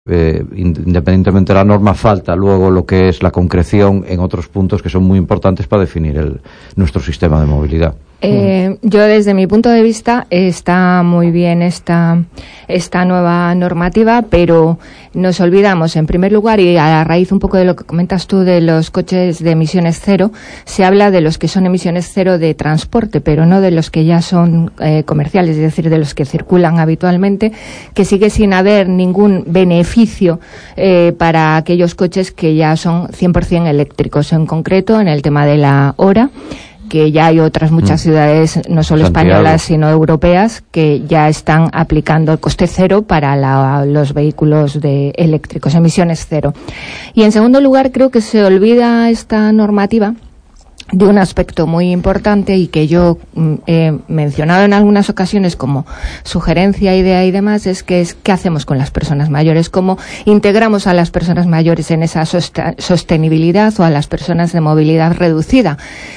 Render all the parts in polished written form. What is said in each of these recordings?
Independientemente de la norma, falta luego lo que es la concreción en otros puntos que son muy importantes para definir nuestro sistema de movilidad. Yo, desde mi punto de vista, está muy bien esta nueva normativa, pero nos olvidamos, en primer lugar, y a raíz un poco de lo que comentas tú de los coches de emisiones cero, se habla de los que son emisiones cero de transporte, pero no de los que ya son comerciales, es decir, de los que circulan habitualmente, que sigue sin haber ningún beneficio para aquellos coches que ya son 100% eléctricos. En concreto, en el tema de la hora, que ya hay otras muchas ciudades, no solo españolas, sino europeas, que ya están aplicando el coste cero para los vehículos eléctricos, emisiones cero. Y en segundo lugar, creo que se olvida esta normativa de un aspecto muy importante y que yo he mencionado en algunas ocasiones como sugerencia, idea y demás, es qué hacemos con las personas mayores, cómo integramos a las personas mayores en esa sostenibilidad, o a las personas de movilidad reducida.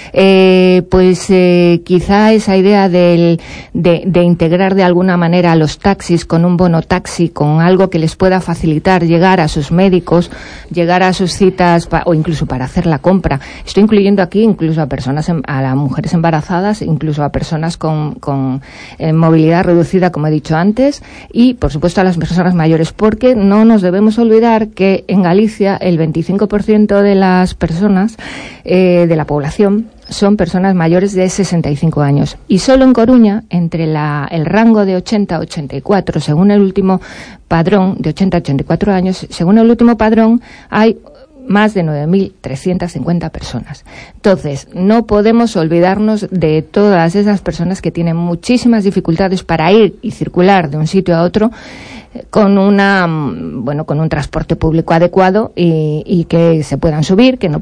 Quizá esa idea de integrar de alguna manera a los taxis con un bono taxi, con algo que les pueda facilitar llegar a sus médicos, llegar a sus citas o incluso para hacer la compra. Estoy incluyendo aquí incluso a personas, a las mujeres embarazadas, incluso a personas con movilidad reducida, como he dicho antes, y por supuesto a las personas mayores, porque no nos debemos olvidar que en Galicia el 25% de las personas de la población son personas mayores de 65 años. Y solo en Coruña, entre el rango de 80 a 84, según el último padrón, de 80 a 84 años, según el último padrón, hay más de 9.350 personas. Entonces, no podemos olvidarnos de todas esas personas que tienen muchísimas dificultades para ir y circular de un sitio a otro con un transporte público adecuado y que se puedan subir, que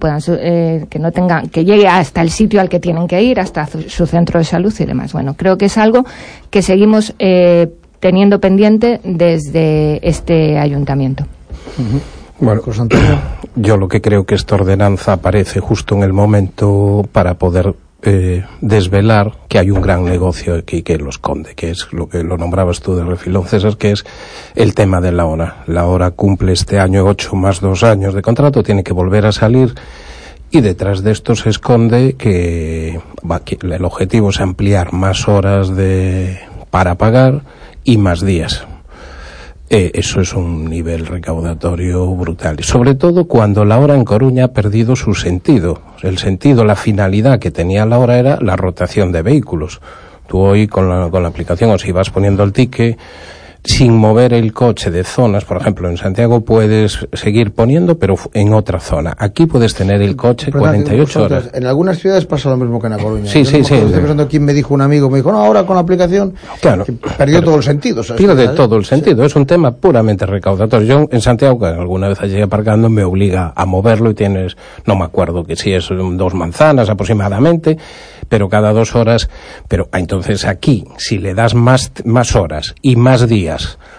llegue hasta el sitio al que tienen que ir, hasta su centro de salud y demás. Bueno, creo que es algo que seguimos teniendo pendiente desde este ayuntamiento. Bueno, yo lo que creo que esta ordenanza aparece justo en el momento para poder desvelar que hay un gran negocio aquí que lo esconde, que es lo que lo nombrabas tú de refilón, César, que es el tema de la hora. La hora cumple este año 8 más 2 años de contrato, tiene que volver a salir, y detrás de esto se esconde que el objetivo es ampliar más horas para pagar y más días. Eso es un nivel recaudatorio brutal. Y sobre todo cuando la hora en Coruña ha perdido su sentido. El sentido, la finalidad que tenía la hora era la rotación de vehículos. Tú hoy con la aplicación, o si vas poniendo el ticket, sin mover el coche de zonas, por ejemplo, en Santiago puedes seguir poniendo, pero en otra zona. Aquí puedes tener el coche 48 horas. En algunas ciudades pasa lo mismo que en La Coruña. Sí. Estoy pensando quién me dijo, un amigo, me dijo, no, ahora con la aplicación, claro, perdió todo el sentido. Pierde todo el sentido, es un tema puramente recaudatorio. Yo en Santiago, que alguna vez allí aparcando, me obliga a moverlo y tienes, no me acuerdo que si es 2 manzanas aproximadamente, pero cada 2 horas. Pero entonces aquí, si le das más horas y más días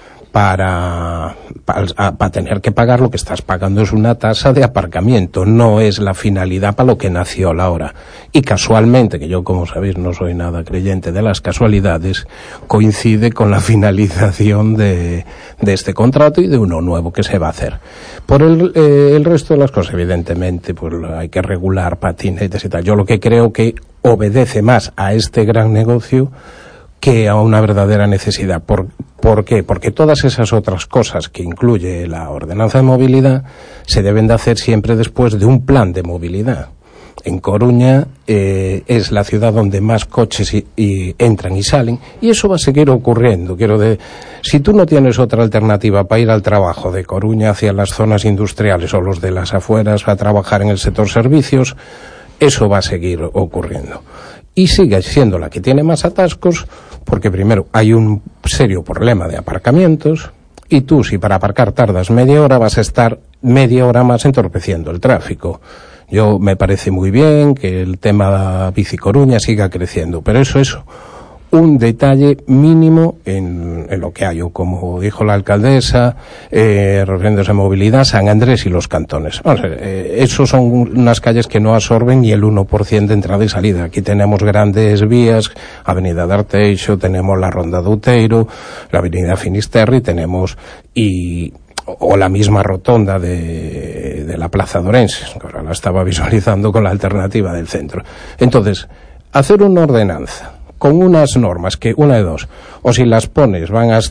para tener que pagar, lo que estás pagando es una tasa de aparcamiento, no es la finalidad para lo que nació la hora. Y casualmente, que yo, como sabéis, no soy nada creyente de las casualidades, coincide con la finalización de este contrato y de uno nuevo que se va a hacer. Por el resto de las cosas, evidentemente, pues hay que regular patinetes y tal. Yo lo que creo que obedece más a este gran negocio que a una verdadera necesidad. ¿Por qué? Porque todas esas otras cosas que incluye la ordenanza de movilidad se deben de hacer siempre después de un plan de movilidad. En Coruña es la ciudad donde más coches entran y salen, y eso va a seguir ocurriendo. Si tú no tienes otra alternativa para ir al trabajo de Coruña hacia las zonas industriales o los de las afueras a trabajar en el sector servicios, eso va a seguir ocurriendo. Y sigue siendo la que tiene más atascos, porque primero hay un serio problema de aparcamientos, y tú, si para aparcar tardas media hora, vas a estar media hora más entorpeciendo el tráfico. Me parece muy bien que el tema Bici Coruña siga creciendo, pero eso es un detalle mínimo en lo que hay, o como dijo la alcaldesa, refiriéndose a movilidad, San Andrés y los cantones. Esos son unas calles que no absorben ni el 1% de entrada y salida. Aquí tenemos grandes vías, Avenida de Arteixo, tenemos la Ronda de Outeiro, la Avenida Finisterre, y o la misma rotonda de la Plaza de Orense, que ahora la estaba visualizando con la alternativa del centro. Entonces, hacer una ordenanza con unas normas que, una de dos, o si las pones van a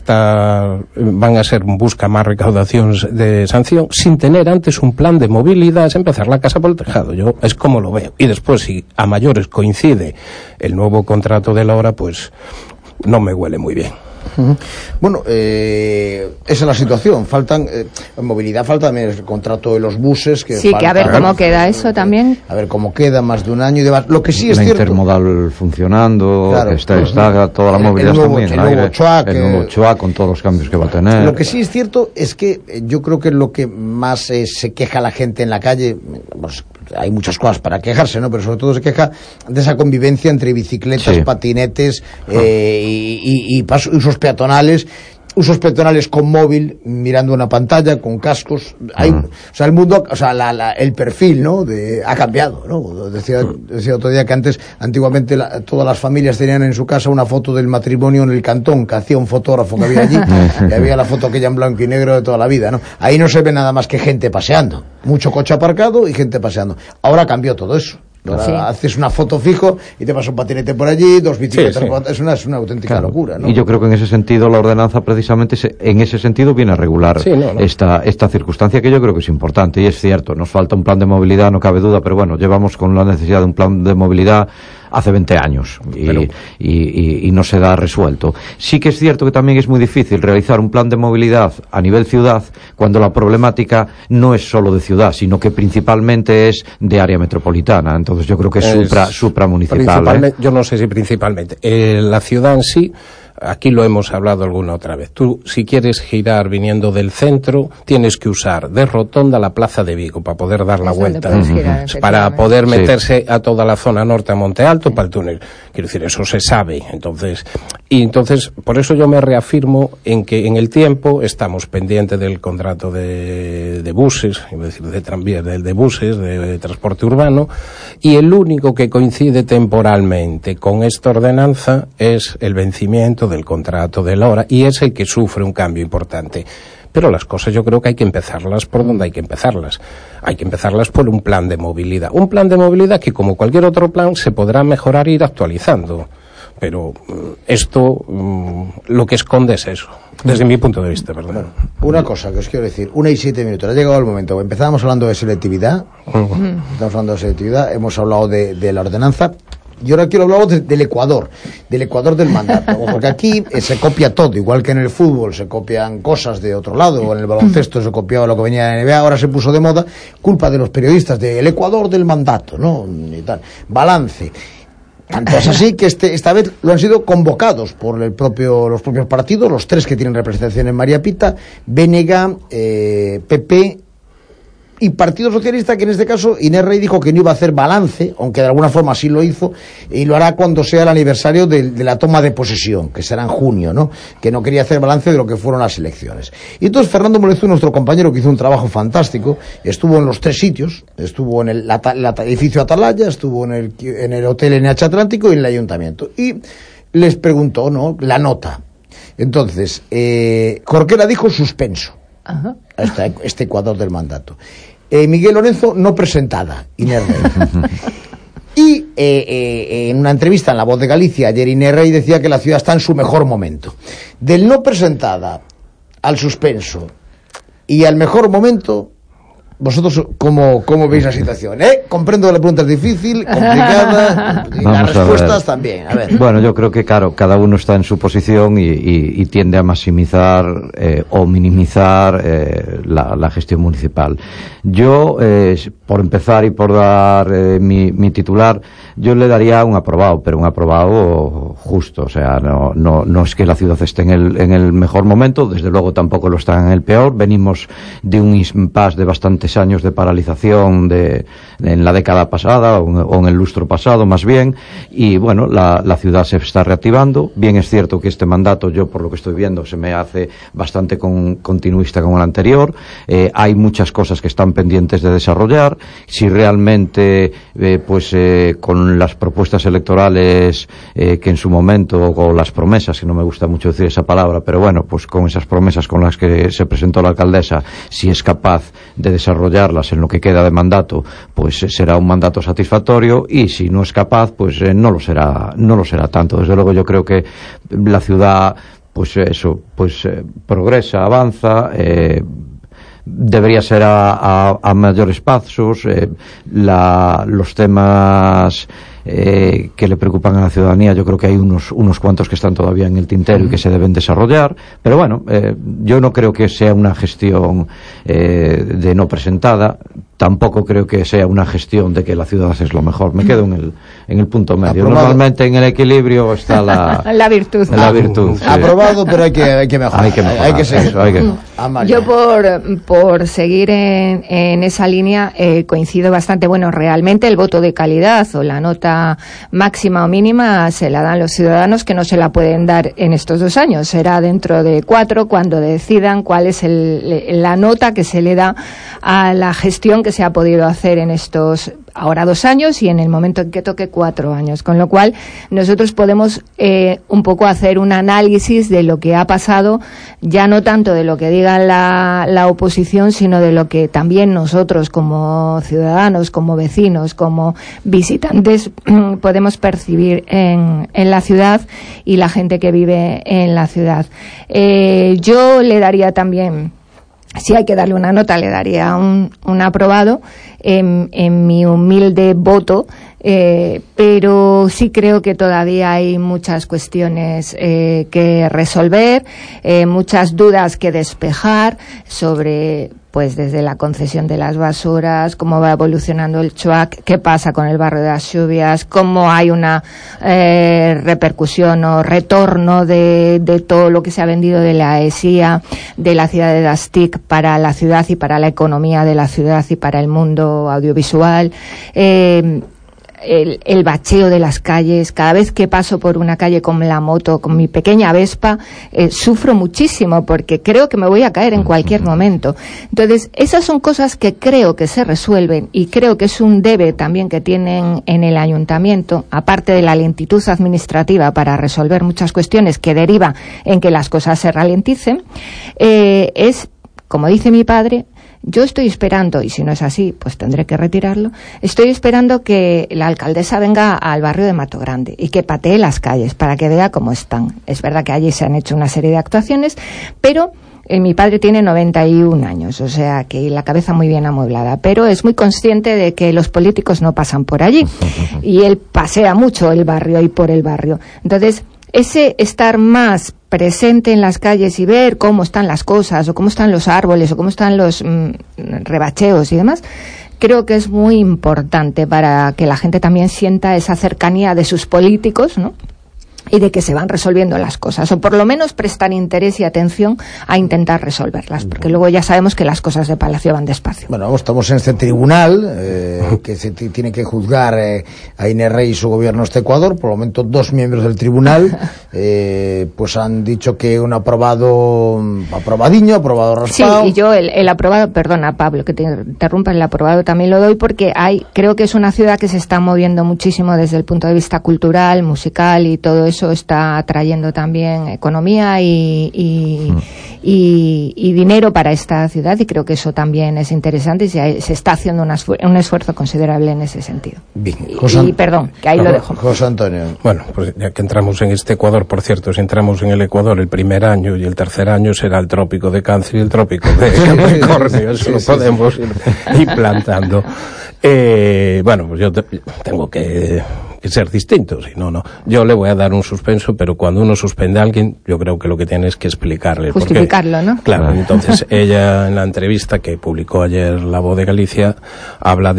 ser busca más recaudación de sanción, sin tener antes un plan de movilidad, es empezar la casa por el tejado. Yo es como lo veo. Y después, si a mayores coincide el nuevo contrato de la hora, pues no me huele muy bien. Bueno, esa es la situación. Faltan en movilidad, falta también el contrato de los buses. Que sí, falta, que a ver cómo queda eso también. A ver cómo queda, más de un año y demás. Lo que sí es la cierto. Intermodal funcionando, claro, que está toda la movilidad también. El nuevo CHOA con todos los cambios que va a tener. Lo que sí es cierto es que yo creo que lo que más se queja la gente en la calle, pues, hay muchas cosas para quejarse, ¿no? Pero sobre todo se queja de esa convivencia entre bicicletas, patinetes y usos peatonales con móvil, mirando una pantalla, con cascos. O sea, el mundo, o sea, el perfil, ¿no? Ha cambiado, ¿no? Decía otro día que antiguamente todas las familias tenían en su casa una foto del matrimonio en el cantón, que hacía un fotógrafo que había allí, y había la foto aquella en blanco y negro de toda la vida, ¿no? Ahí no se ve nada más que gente paseando, mucho coche aparcado y gente paseando. Ahora cambió todo eso. Haces una foto fijo y te pasa un patinete por allí, dos bicicletas por... es una auténtica locura, ¿no? Y yo creo que en ese sentido la ordenanza precisamente en ese sentido viene a regular esta circunstancia, que yo creo que es importante. Y es cierto, nos falta un plan de movilidad, no cabe duda, pero bueno, llevamos con la necesidad de un plan de movilidad hace 20 años y no se da resuelto. Sí que es cierto que también es muy difícil realizar un plan de movilidad a nivel ciudad cuando la problemática no es solo de ciudad, sino que principalmente es de área metropolitana. Entonces yo creo que es supramunicipal. Yo no sé si principalmente. La ciudad en sí, aquí lo hemos hablado alguna otra vez. Tú, si quieres girar viniendo del centro, tienes que usar de rotonda la Plaza de Vigo para poder dar la vuelta. Para poder meterse a toda la zona norte, a Monte Alto, para el túnel. Quiero decir, eso se sabe. Entonces, por eso yo me reafirmo en que en el tiempo estamos pendientes del contrato de buses, es decir, de tranvías, de buses, de transporte urbano, y el único que coincide temporalmente con esta ordenanza es el vencimiento del contrato de la hora, y es el que sufre un cambio importante. Pero las cosas yo creo que hay que empezarlas por donde hay que empezarlas. Hay que empezarlas por un plan de movilidad. Un plan de movilidad que, como cualquier otro plan, se podrá mejorar e ir actualizando. Pero esto lo que esconde es eso, desde mi punto de vista, perdón. Una cosa que os quiero decir, 1:07, ha llegado el momento. Empezábamos hablando de selectividad, hemos hablado de la ordenanza. Y ahora quiero hablar del Ecuador del mandato, porque aquí se copia todo, igual que en el fútbol se copian cosas de otro lado, o en el baloncesto se copiaba lo que venía de la NBA, ahora se puso de moda, culpa de los periodistas, del Ecuador del mandato, ¿no? Y tal. Balance. Tanto es así que esta vez lo han sido convocados por los propios partidos, los tres que tienen representación en María Pita, BNG, PP y Partido Socialista, que en este caso Inés Rey dijo que no iba a hacer balance, aunque de alguna forma sí lo hizo, y lo hará cuando sea el aniversario de la toma de posesión, que será en junio, ¿no? Que no quería hacer balance de lo que fueron las elecciones. Y entonces Fernando Molezo, nuestro compañero, que hizo un trabajo fantástico, estuvo en los tres sitios, estuvo en el edificio Atalaya, estuvo en el hotel NH Atlántico y en el ayuntamiento, y les preguntó, ¿no?, la nota. Entonces, Jorquera dijo suspenso. Ajá. Este Ecuador del mandato. Miguel Lorenzo no presentada, Inés Rey. Y en una entrevista en La Voz de Galicia ayer, Inés Rey decía que la ciudad está en su mejor momento. Del no presentada al suspenso y al mejor momento, ¿vosotros cómo veis la situación? Comprendo que la pregunta es difícil, complicada, y las respuestas también. A ver. Bueno, yo creo que, claro, cada uno está en su posición y tiende a maximizar o minimizar la gestión municipal. Yo, por empezar y por dar mi titular, yo le daría un aprobado, pero un aprobado justo. O sea, no es que la ciudad esté en el mejor momento, desde luego tampoco lo está en el peor. Venimos de un impasse de bastantes bastantes años de paralización en la década pasada o en el lustro pasado más bien, y bueno, la ciudad se está reactivando. Bien es cierto que este mandato, yo por lo que estoy viendo, se me hace bastante continuista con el anterior. Hay muchas cosas que están pendientes de desarrollar. Si realmente con las propuestas electorales que en su momento, o las promesas, que no me gusta mucho decir esa palabra, pero bueno, pues con esas promesas con las que se presentó la alcaldesa, si es capaz de desarrollarlas en lo que queda de mandato, pues será un mandato satisfactorio, y si no es capaz, pues no lo será tanto. Desde luego yo creo que la ciudad progresa, avanza, debería ser a mayores pasos. Los temas que le preocupan a la ciudadanía, yo creo que hay unos cuantos que están todavía en el tintero y que se deben desarrollar, pero bueno, yo no creo que sea una gestión de no presentada. Tampoco creo que sea una gestión de que la ciudad es lo mejor. Me quedo en el punto medio. Aprobado. Normalmente en el equilibrio está la virtud. Sí. Aprobado, pero hay que mejorar. Hay que seguir. Yo por seguir en esa línea coincido bastante. Bueno, realmente el voto de calidad o la nota máxima o mínima se la dan los ciudadanos, que no se la pueden dar en estos 2 años. Será dentro de 4 cuando decidan cuál es la nota que se le da a la gestión que se ha podido hacer en estos ahora 2 años y en el momento en que toque 4 años, con lo cual nosotros podemos un poco hacer un análisis de lo que ha pasado, ya no tanto de lo que diga la oposición, sino de lo que también nosotros como ciudadanos, como vecinos, como visitantes podemos percibir en la ciudad y la gente que vive en la ciudad. Yo le daría también, si hay que darle una nota, le daría un aprobado en mi humilde voto, pero sí creo que todavía hay muchas cuestiones que resolver, muchas dudas que despejar sobre, pues desde la concesión de las basuras, cómo va evolucionando el CHUAC, qué pasa con el barrio de las Lluvias, cómo hay una repercusión o retorno de todo lo que se ha vendido de la ESIA, de la ciudad de Das-TIC para la ciudad y para la economía de la ciudad y para el mundo audiovisual. El bacheo de las calles. Cada vez que paso por una calle con la moto, con mi pequeña Vespa, sufro muchísimo porque creo que me voy a caer en cualquier momento. Entonces, esas son cosas que creo que se resuelven y creo que es un debe también que tienen en el ayuntamiento, aparte de la lentitud administrativa para resolver muchas cuestiones que deriva en que las cosas se ralenticen, es, como dice mi padre, yo estoy esperando, y si no es así, pues tendré que retirarlo, estoy esperando que la alcaldesa venga al barrio de Mato Grande y que patee las calles para que vea cómo están. Es verdad que allí se han hecho una serie de actuaciones, pero mi padre tiene 91 años, o sea que la cabeza muy bien amueblada, pero es muy consciente de que los políticos no pasan por allí y él pasea mucho el barrio y por el barrio. Entonces, ese estar más presente en las calles y ver cómo están las cosas, o cómo están los árboles, o cómo están los rebacheos y demás, creo que es muy importante para que la gente también sienta esa cercanía de sus políticos, ¿no? Y de que se van resolviendo las cosas, o por lo menos prestar interés y atención a intentar resolverlas, porque luego ya sabemos que las cosas de Palacio van despacio. Bueno, estamos en este tribunal que se tiene que juzgar a Inés Rey y su gobierno este Ecuador. Por el momento 2 miembros del tribunal pues han dicho que un aprobado raspado. Sí, y yo el aprobado, perdona Pablo que te interrumpa, el aprobado también lo doy porque creo que es una ciudad que se está moviendo muchísimo desde el punto de vista cultural, musical y todo eso está atrayendo también economía y dinero para esta ciudad, y creo que eso también es interesante y se está haciendo un esfuerzo considerable en ese sentido. Bien, perdón, que ahí lo dejo. José Antonio. Bueno, pues ya que entramos en este Ecuador, por cierto, si entramos en el Ecuador el primer año y el tercer año será el trópico de Cáncer y el trópico de Capricornio, eso lo podemos ir implantando. Bueno, pues yo tengo que ser distinto, si no. Yo le voy a dar un suspenso, pero cuando uno suspende a alguien, yo creo que lo que tiene es que explicarle. Justificarlo, porque, ¿no? Claro, entonces ella en la entrevista que publicó ayer La Voz de Galicia habla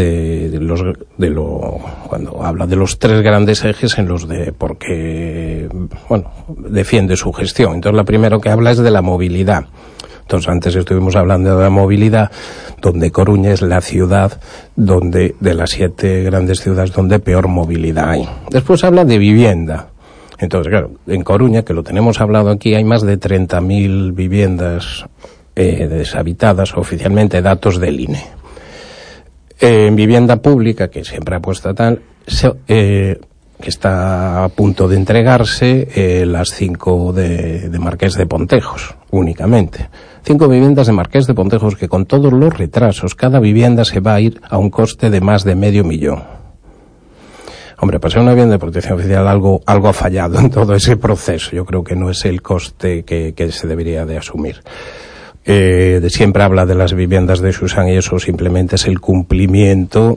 cuando habla de los 3 grandes ejes en los de por qué, bueno, defiende su gestión. Entonces la primera que habla es de la movilidad. Entonces antes estuvimos hablando de la movilidad, donde Coruña es la ciudad donde, de las 7 grandes ciudades, donde peor movilidad hay. Después habla de vivienda. Entonces, claro, en Coruña, que lo tenemos hablado aquí, hay más de 30.000 viviendas deshabitadas, oficialmente datos del INE. En vivienda pública, que siempre ha puesto tal, que está a punto de entregarse, las 5 de Marqués de Pontejos, únicamente. 5 viviendas de Marqués de Pontejos que, con todos los retrasos, cada vivienda se va a ir a un coste de más de $500,000. Hombre, para ser una vivienda de protección oficial algo ha fallado en todo ese proceso. Yo creo que no es el coste que se debería de asumir. Siempre habla de las viviendas de Susán y eso simplemente es el cumplimiento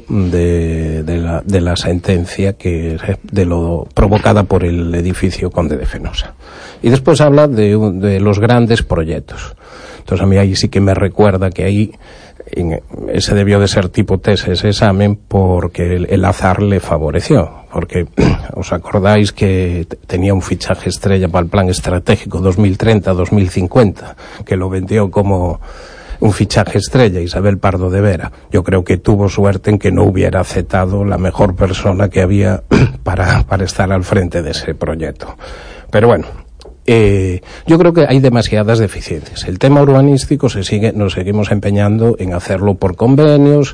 de la sentencia de lo provocada por el edificio Conde de Fenosa. Y después habla de los grandes proyectos. Entonces a mí ahí sí que me recuerda que ahí ese debió de ser tipo test, ese examen, porque el azar le favoreció. Porque os acordáis que tenía un fichaje estrella para el Plan Estratégico 2030-2050, que lo vendió como un fichaje estrella, Isabel Pardo de Vera. Yo creo que tuvo suerte en que no hubiera aceptado la mejor persona que había para estar al frente de ese proyecto. Pero bueno, yo creo que hay demasiadas deficiencias. El tema urbanístico nos seguimos empeñando en hacerlo por convenios,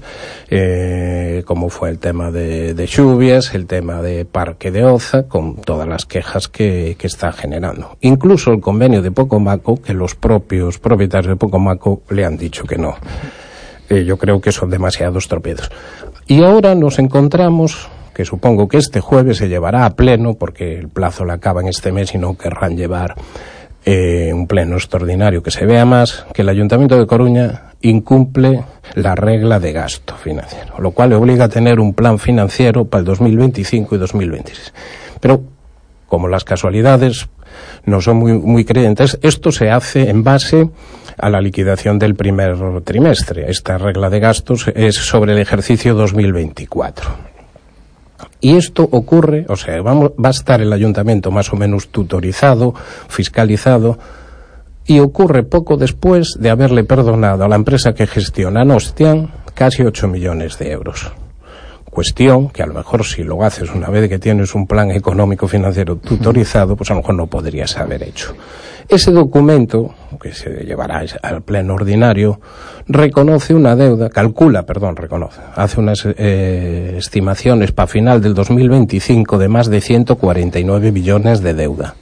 como fue el tema de Xubias, el tema de Parque de Oza, con todas las quejas que está generando. Incluso el convenio de Pocomaco, que los propios propietarios de Pocomaco le han dicho que no. Yo creo que son demasiados tropiezos. Y ahora nos encontramos, que supongo que este jueves se llevará a pleno, porque el plazo le acaba en este mes y no querrán llevar un pleno extraordinario que se vea más, que el Ayuntamiento de Coruña incumple la regla de gasto financiero, lo cual le obliga a tener un plan financiero para el 2025 y 2026. Pero, como las casualidades no son muy creyentes, esto se hace en base a la liquidación del primer trimestre. Esta regla de gastos es sobre el ejercicio 2024. Y esto ocurre, o sea, va a estar el ayuntamiento más o menos tutorizado, fiscalizado, y ocurre poco después de haberle perdonado a la empresa que gestiona Nostian casi 8 millones de euros. Cuestión que a lo mejor si lo haces una vez que tienes un plan económico financiero tutorizado, pues a lo mejor no podrías haber hecho. Ese documento, que se llevará al pleno ordinario, reconoce una deuda, hace unas estimaciones para final del 2025 de más de 149 millones de deuda.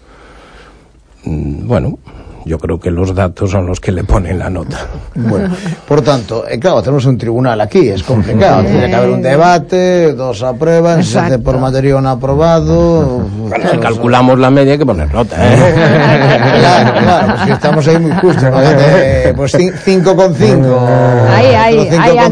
Bueno, yo creo que los datos son los que le ponen la nota. Bueno, por tanto, claro, tenemos un tribunal aquí, es complicado, tiene que haber un debate, 2 aprueban, se hace por mayoría un aprobado. Bueno, calculamos la media, hay que poner nota, Claro, pues que estamos ahí muy justos, pues 5,5. Ahí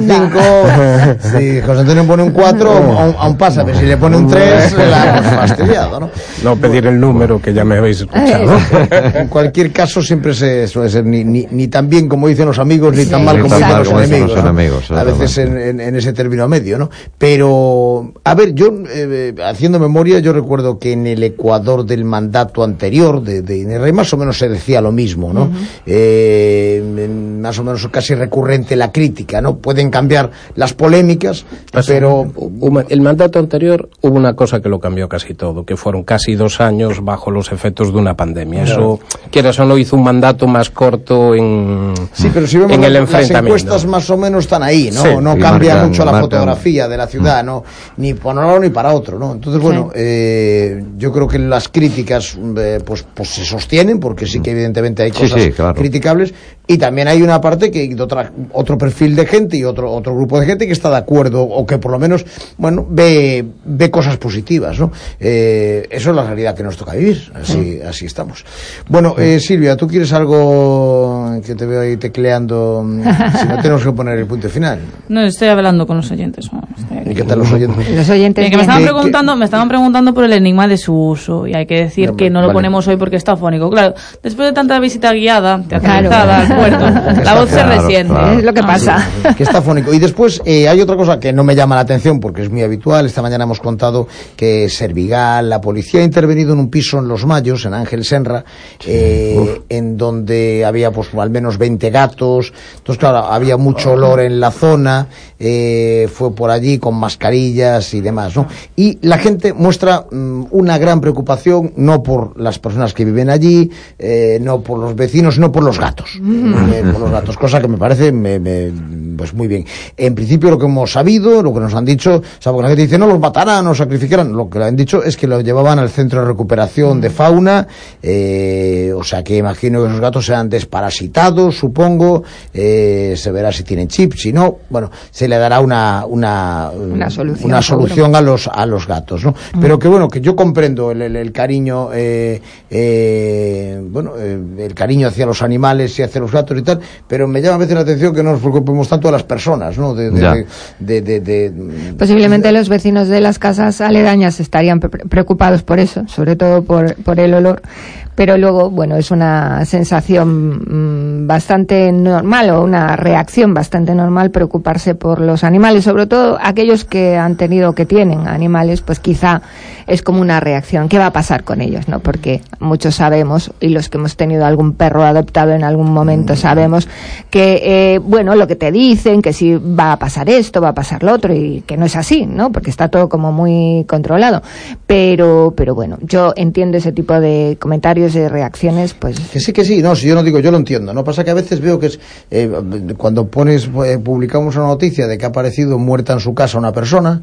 5,5. Si José Antonio pone un 4, aún pasa, pero si le pone un 3, la hemos fastidiado, ¿no? No pedir el número, que ya me habéis escuchado. En cualquier caso, siempre suele ser ni tan bien como dicen los amigos, ni tan mal como dicen los enemigos, ¿no? A veces en ese término medio, ¿no? Pero, a ver, yo, haciendo memoria, yo recuerdo que en el Ecuador del mandato anterior de Inés más o menos se decía lo mismo, ¿no? Más o menos casi recurrente la crítica, ¿no? Pueden cambiar las polémicas, pero... El mandato anterior hubo una cosa que lo cambió casi todo, que fueron casi 2 años bajo los efectos de una pandemia. Eso, quieras o no, hizo un mandato más corto en pero si vemos el enfrentamiento. Las encuestas más o menos están ahí, ¿no? Sí, no cambia mucho la fotografía de la ciudad, ¿no? Ni para un lado ni para otro, ¿no? Entonces, bueno, yo creo que las críticas pues se sostienen, porque sí que evidentemente hay cosas criticables, y también hay una parte que otro perfil de gente y otro grupo de gente que está de acuerdo, o que por lo menos, bueno, ve cosas positivas, ¿no? Eso es la realidad que nos toca vivir, así estamos. Bueno, Silvia, ¿tú quieres algo que te veo ahí tecleando? Si no, tenemos que poner el punto final. No, estoy hablando con los oyentes, estoy ¿Y qué tal los oyentes? Los oyentes que me estaban preguntando por el enigma de su uso, y hay que decir que no lo ponemos hoy porque está afónico. Claro, después de tanta visita guiada, teatralizada al puerto, la voz se resiente. Es lo que pasa. Que está afónico. Y después hay otra cosa que no me llama la atención porque es muy habitual. Esta mañana hemos contado que Servigal, la policía ha intervenido en un piso en Los Mayos, en Ángel Senra, en donde había pues al menos 20 gatos. Entonces, claro, había mucho olor en la zona. Fue por allí con mascarillas y demás, ¿no? Y la gente muestra una gran preocupación, no por las personas que viven allí, no por los vecinos, no por los gatos. Por los gatos, cosa que me parece pues muy bien. En principio, lo que hemos sabido, lo que nos han dicho, o sea, porque la gente dice, no, los matarán, los sacrificarán. Lo que le han dicho es que lo llevaban al centro de recuperación de fauna, o sea, que imagino que esos gatos sean desparasitados, supongo, se verá si tienen chips, si no, bueno, se le dará una solución a los gatos, ¿no? Pero que bueno, que yo comprendo el cariño, el cariño hacia los animales y hacia los gatos y tal, pero me llama a veces la atención que no nos preocupemos tanto a las personas, ¿no? Posiblemente los vecinos de las casas aledañas estarían preocupados por eso, sobre todo por el olor, pero luego, bueno, es una sensación bastante normal, o una reacción bastante normal preocuparse por los animales, sobre todo aquellos que han tenido, que tienen animales, pues quizá es como una reacción. ¿Qué va a pasar con ellos, no? Porque muchos sabemos, y los que hemos tenido algún perro adoptado en algún momento sabemos que, bueno, lo que te dicen, que si va a pasar esto, va a pasar lo otro, y que no es así, ¿no? Porque está todo como muy controlado. Pero bueno, yo entiendo ese tipo de comentarios, de reacciones, pues... Que sí, no, si yo no digo, yo lo entiendo, ¿no? Pasa que a veces veo que es, cuando publicamos una noticia de que ha aparecido muerta en su casa una persona,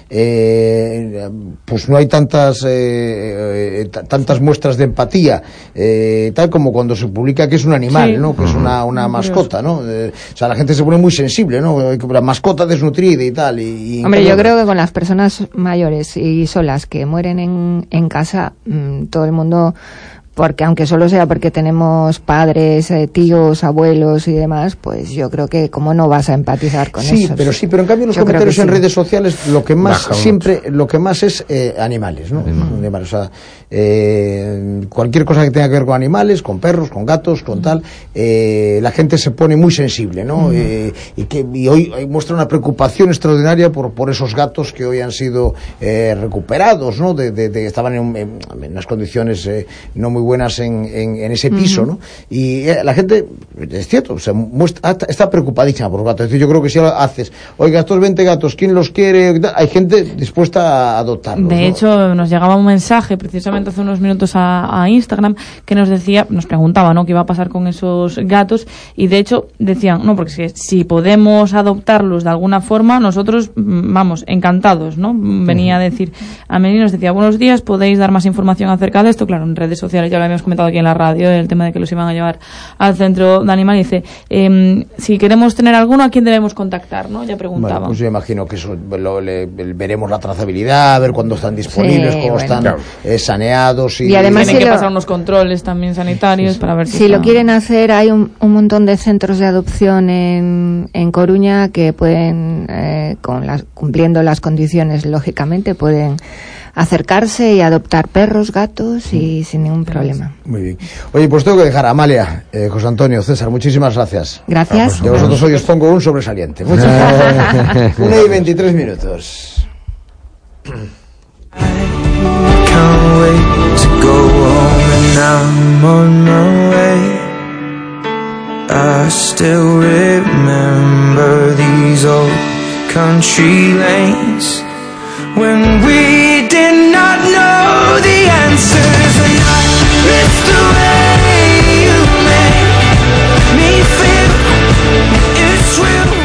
pues no hay tantas muestras de empatía, tal como cuando se publica que es un animal, sí, ¿no? Que es una mascota, ¿no? O sea, la gente se pone muy sensible, ¿no? La mascota desnutrida y tal. Hombre, yo creo que con las personas mayores y solas que mueren en casa, todo el mundo... Porque aunque solo sea porque tenemos padres, tíos, abuelos y demás, pues yo creo que cómo no vas a empatizar con eso. Pero en cambio los comentarios en redes sociales lo que más es animales, ¿no? Animales, o sea, cualquier cosa que tenga que ver con animales, con perros, con gatos, con tal, la gente se pone muy sensible, ¿no? Y hoy muestra una preocupación extraordinaria por esos gatos que hoy han sido recuperados, ¿no? Estaban en unas condiciones no muy buenas en ese piso, ¿no? Y la gente, es cierto, está preocupadísima por los gatos. Es decir, yo creo que si haces, oiga, estos 20 gatos, ¿quién los quiere? Hay gente dispuesta a adoptarlos. De hecho, nos llegaba un mensaje precisamente hace unos minutos a Instagram que nos decía, nos preguntaba, ¿no?, qué iba a pasar con esos gatos, y de hecho decían, no, porque si podemos adoptarlos de alguna forma, nosotros vamos, encantados, ¿no? Venía a decir, a mí nos decía, buenos días, podéis dar más información acerca de esto. Claro, en redes sociales ya lo habíamos comentado aquí en la radio, el tema de que los iban a llevar al centro de animal, y dice, si queremos tener alguno, ¿a quién debemos contactar?, ¿no? Ya preguntaba. Bueno, pues yo imagino que eso veremos la trazabilidad, a ver cuándo están disponibles, cómo están saneados, y además tienen que pasar unos controles también sanitarios para ver si lo quieren hacer. Hay un montón de centros de adopción en Coruña que pueden, cumpliendo las condiciones, lógicamente, pueden acercarse y adoptar perros, gatos y sin ningún problema. Muy bien. Oye, pues tengo que dejar a Amalia, José Antonio, César, muchísimas gracias. Gracias. De vosotros hoy os pongo un sobresaliente. Muchas gracias. 1:23. Can't wait to go home and I'm on my way. I still remember these old country lanes when we did not know the answers, and I miss the way you make me feel it's real.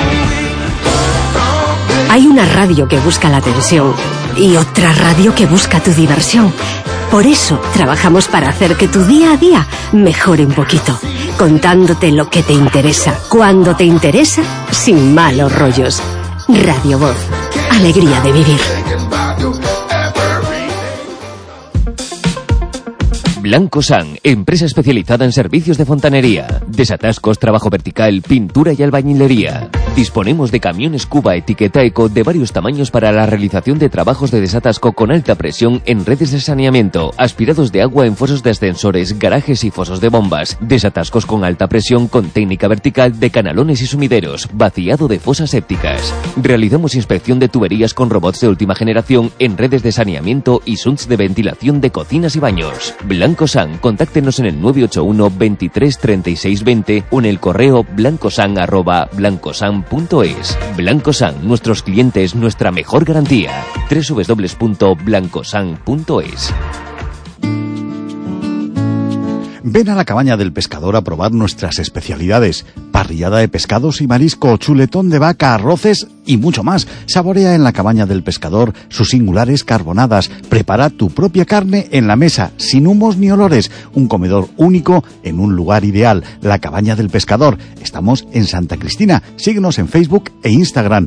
Hay una radio que busca la atención y otra radio que busca tu diversión. Por eso trabajamos para hacer que tu día a día mejore un poquito, contándote lo que te interesa, cuando te interesa, sin malos rollos. Radio Voz, alegría de vivir. Blanco San, empresa especializada en servicios de fontanería, desatascos, trabajo vertical, pintura y albañilería. Disponemos de camiones Cuba etiqueta eco de varios tamaños para la realización de trabajos de desatasco con alta presión en redes de saneamiento, aspirados de agua en fosos de ascensores, garajes y fosos de bombas, desatascos con alta presión con técnica vertical de canalones y sumideros, vaciado de fosas sépticas. Realizamos inspección de tuberías con robots de última generación en redes de saneamiento y sunts de ventilación de cocinas y baños. Blancosan, contáctenos en el 981 23 36 20 o en el correo blancosan@blancosan.es. Blancosan, nuestros clientes, nuestra mejor garantía. www.blancosan.es. Ven a la Cabaña del Pescador a probar nuestras especialidades. Parrillada de pescados y marisco, chuletón de vaca, arroces y mucho más. Saborea en la Cabaña del Pescador sus singulares carbonadas. Prepara tu propia carne en la mesa, sin humos ni olores. Un comedor único en un lugar ideal. La Cabaña del Pescador. Estamos en Santa Cristina. Síguenos en Facebook e Instagram.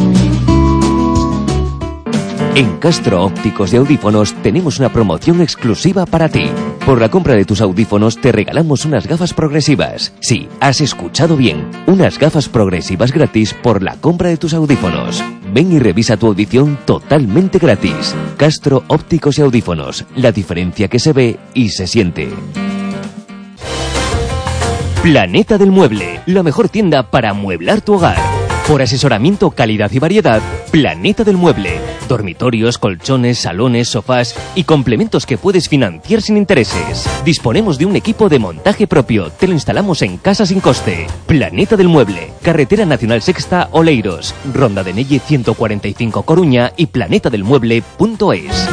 En Castro Ópticos y Audífonos tenemos una promoción exclusiva para ti. Por la compra de tus audífonos te regalamos unas gafas progresivas. Sí, has escuchado bien. Unas gafas progresivas gratis por la compra de tus audífonos. Ven y revisa tu audición totalmente gratis. Castro Ópticos y Audífonos. La diferencia que se ve y se siente. Planeta del Mueble. La mejor tienda para amueblar tu hogar. Por asesoramiento, calidad y variedad, Planeta del Mueble. Dormitorios, colchones, salones, sofás y complementos que puedes financiar sin intereses. Disponemos de un equipo de montaje propio. Te lo instalamos en casa sin coste. Planeta del Mueble. Carretera Nacional Sexta, Oleiros. Ronda de Nelle 145 Coruña y planetadelmueble.es.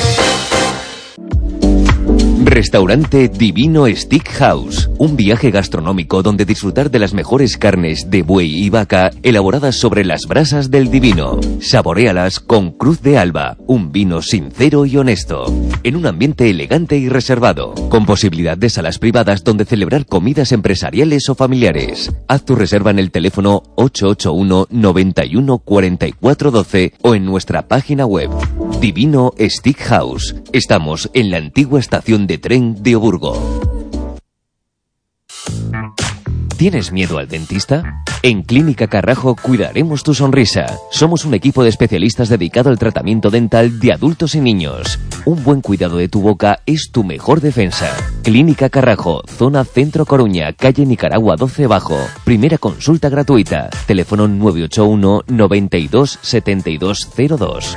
Restaurante Divino Steakhouse, un viaje gastronómico donde disfrutar de las mejores carnes de buey y vaca elaboradas sobre las brasas del Divino. Saboréalas con Cruz de Alba, un vino sincero y honesto, en un ambiente elegante y reservado, con posibilidad de salas privadas donde celebrar comidas empresariales o familiares. Haz tu reserva en el teléfono 881 91 44 12 o en nuestra página web. Divino Steakhouse. Estamos en la antigua estación de tren de Oburgo. ¿Tienes miedo al dentista? En Clínica Carrajo cuidaremos tu sonrisa. Somos un equipo de especialistas dedicado al tratamiento dental de adultos y niños. Un buen cuidado de tu boca es tu mejor defensa. Clínica Carrajo, zona Centro Coruña, calle Nicaragua 12 Bajo. Primera consulta gratuita. Teléfono 981 92 7202.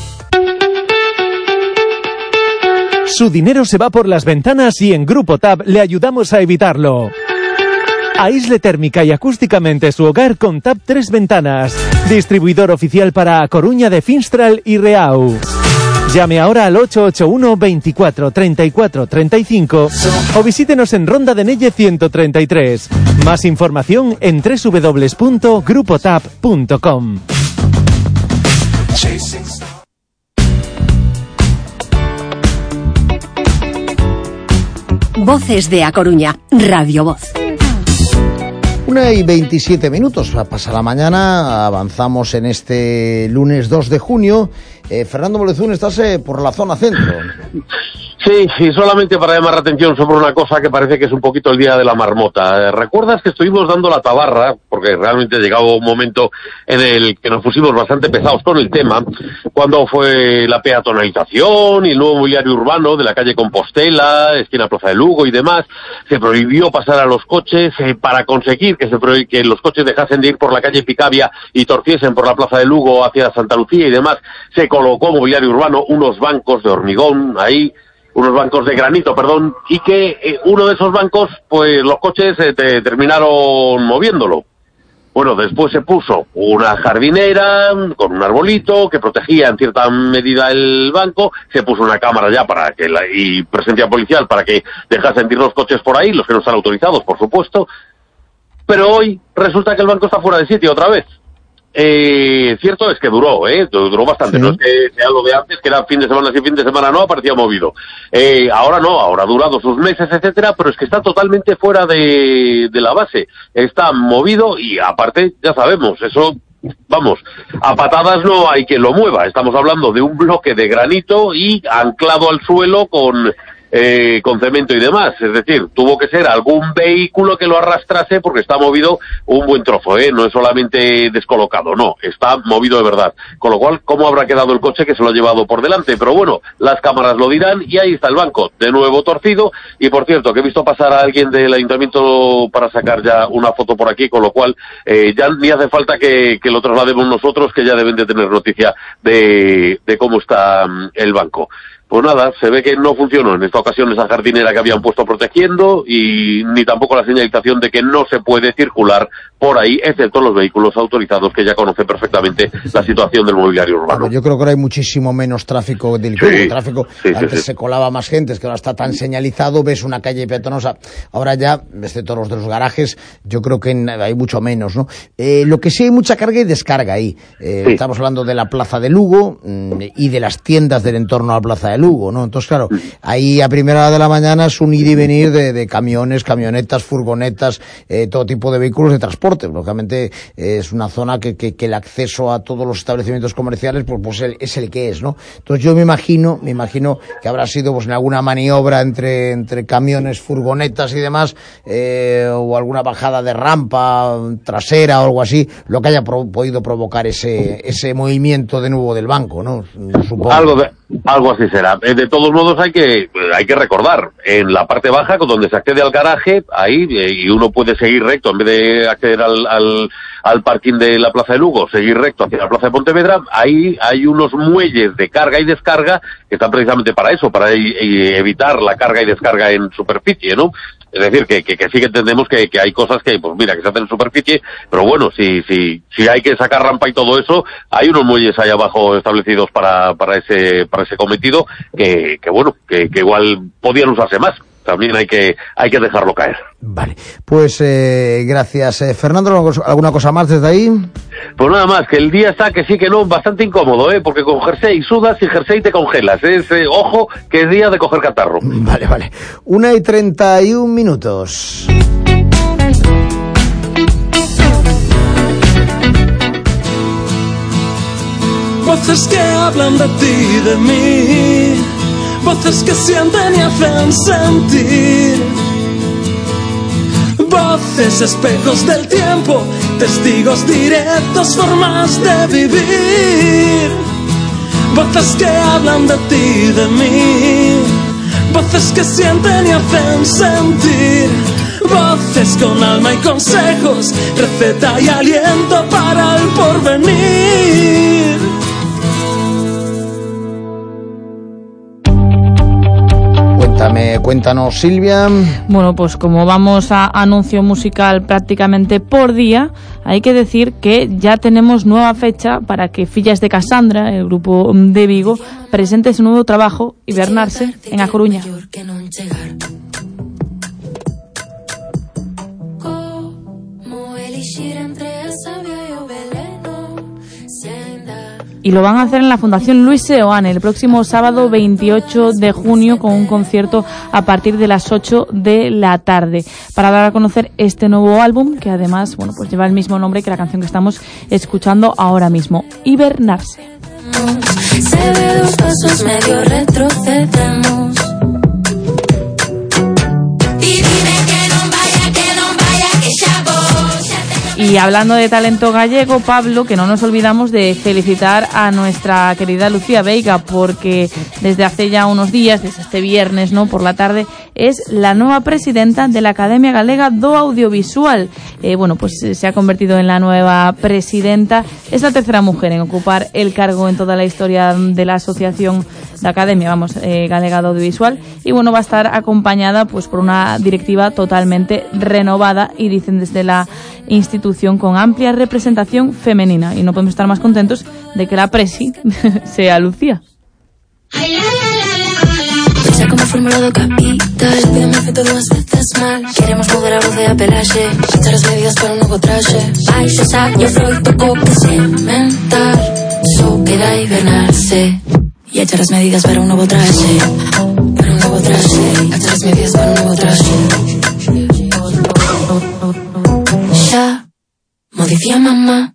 Su dinero se va por las ventanas y en Grupo TAP le ayudamos a evitarlo. Aísle térmica y acústicamente su hogar con TAP 3 Ventanas. Distribuidor oficial para A Coruña de Finstral y Reau. Llame ahora al 881 24 34 35 o visítenos en Ronda de Nelle 133. Más información en www.grupotap.com. Voces de A Coruña, Radio Voz. 1:27, pasa la mañana, avanzamos en este lunes 2 de junio. Fernando Molezún, estás por la zona centro. Sí, y solamente para llamar la atención sobre una cosa que parece que es un poquito el día de la marmota. ¿Recuerdas que estuvimos dando la tabarra? Porque realmente llegaba un momento en el que nos pusimos bastante pesados con el tema, cuando fue la peatonalización y el nuevo mobiliario urbano de la calle Compostela, esquina Plaza de Lugo y demás. Se prohibió pasar a los coches para conseguir que los coches dejasen de ir por la calle Picabia y torciesen por la Plaza de Lugo hacia Santa Lucía y demás. Se colocó mobiliario urbano, unos bancos de hormigón ahí, unos bancos de granito, perdón, y que uno de esos bancos, pues los coches terminaron moviéndolo. Bueno, después se puso una jardinera con un arbolito que protegía en cierta medida el banco, se puso una cámara ya y presencia policial para que dejasen de ir los coches por ahí, los que no están autorizados, por supuesto, pero hoy resulta que el banco está fuera de sitio otra vez. Cierto es que duró bastante, sí. No es que sea lo de antes, que era fin de semana sí, fin de semana no, aparecía movido. Ahora no, ahora ha durado sus meses, etcétera, pero es que está totalmente fuera de la base. Está movido y aparte, ya sabemos, eso, vamos, a patadas no hay quien lo mueva. Estamos hablando de un bloque de granito y anclado al suelo con con cemento y demás, es decir, tuvo que ser algún vehículo que lo arrastrase porque está movido un buen trozo, no es solamente descolocado, no, está movido de verdad, con lo cual, ¿cómo habrá quedado el coche que se lo ha llevado por delante? Pero bueno, las cámaras lo dirán y ahí está el banco, de nuevo torcido, y por cierto, que he visto pasar a alguien del ayuntamiento para sacar ya una foto por aquí, con lo cual ya ni hace falta que lo traslademos nosotros, que ya deben de tener noticia de cómo está el banco. Pues nada, se ve que no funcionó en esta ocasión esa jardinera que habían puesto protegiendo y ni tampoco la señalización de que no se puede circular por ahí, excepto los vehículos autorizados que ya conocen perfectamente la situación del mobiliario urbano. Bueno, yo creo que ahora hay muchísimo menos tráfico delictivo. Antes se colaba más gente, es que ahora está tan señalizado, ves una calle peatonosa. Ahora ya, excepto los de los garajes, yo creo que hay mucho menos, ¿no? Lo que sí hay mucha carga y descarga ahí. Estamos hablando de la plaza de Lugo y de las tiendas del entorno a la plaza de Lugo, ¿no? Entonces, claro, ahí a primera hora de la mañana es un ir y venir de camiones, camionetas, furgonetas, todo tipo de vehículos de transporte. Lógicamente es una zona que el acceso a todos los establecimientos comerciales pues es el que es, ¿no? Entonces yo me imagino que habrá sido pues en alguna maniobra entre camiones, furgonetas y demás, o alguna bajada de rampa trasera o algo así, lo que haya podido provocar ese movimiento de nuevo del banco, ¿no? Supongo. Algo así será. De todos modos hay que recordar, en la parte baja, con donde se accede al garaje, ahí, y uno puede seguir recto, en vez de acceder al parking de la Plaza de Lugo, seguir recto hacia la Plaza de Pontevedra, ahí hay unos muelles de carga y descarga que están precisamente para eso, para evitar la carga y descarga en superficie, ¿no? Es decir, que sí que entendemos que hay cosas que, pues mira, que se hacen en superficie, pero bueno, si hay que sacar rampa y todo eso, hay unos muelles ahí abajo establecidos para ese cometido que bueno, que igual podían usarse más. También hay que dejarlo caer. Vale, pues gracias. Fernando, ¿alguna cosa más desde ahí? Pues nada más, que el día está, que sí que no, bastante incómodo, porque con jersey sudas y jersey te congelas. Ojo, que es día de coger catarro. Vale. 1:31. Voces que hablan de ti y de mí, voces que sienten y hacen sentir, voces espejos del tiempo, testigos directos, formas de vivir, voces que hablan de ti y de mí, voces que sienten y hacen sentir, voces con alma y consejos, receta y aliento para el porvenir. Cuéntanos, Silvia. Bueno, pues como vamos a anuncio musical prácticamente por día, hay que decir que ya tenemos nueva fecha para que Fillas de Casandra, el grupo de Vigo, presente su nuevo trabajo, Hibernarse, en A Coruña. Y lo van a hacer en la Fundación Luis Seoane el próximo sábado 28 de junio con un concierto a partir de las 8 de la tarde para dar a conocer este nuevo álbum que además, bueno, pues lleva el mismo nombre que la canción que estamos escuchando ahora mismo, Hibernarse. Se ve 2 pasos, medio retrocedemos. Y hablando de talento gallego, Pablo, que no nos olvidamos de felicitar a nuestra querida Lucía Veiga, porque desde hace ya unos días, desde este viernes, ¿no?, por la tarde, es la nueva presidenta de la Academia Galega do Audiovisual. Bueno, pues se ha convertido en la nueva presidenta. Es la tercera mujer en ocupar el cargo en toda la historia de la asociación de Academia, Galega do Audiovisual. Y bueno, va a estar acompañada pues por una directiva totalmente renovada y dicen desde la institución con amplia representación femenina. Y no podemos estar más contentos de que la presi sea Lucía. Xa como fórmula do capital, pídeme feito 2 veces mal. Queremos mudar a voz e a pelaxe, echar as medidas para un novo traxe. Baixo saco, froito, coque, sementar, só queda hibernarse e echar as medidas para un novo traxe. Para un novo traxe, echar as medidas para un novo traxe. Xa, mo dicía mamá.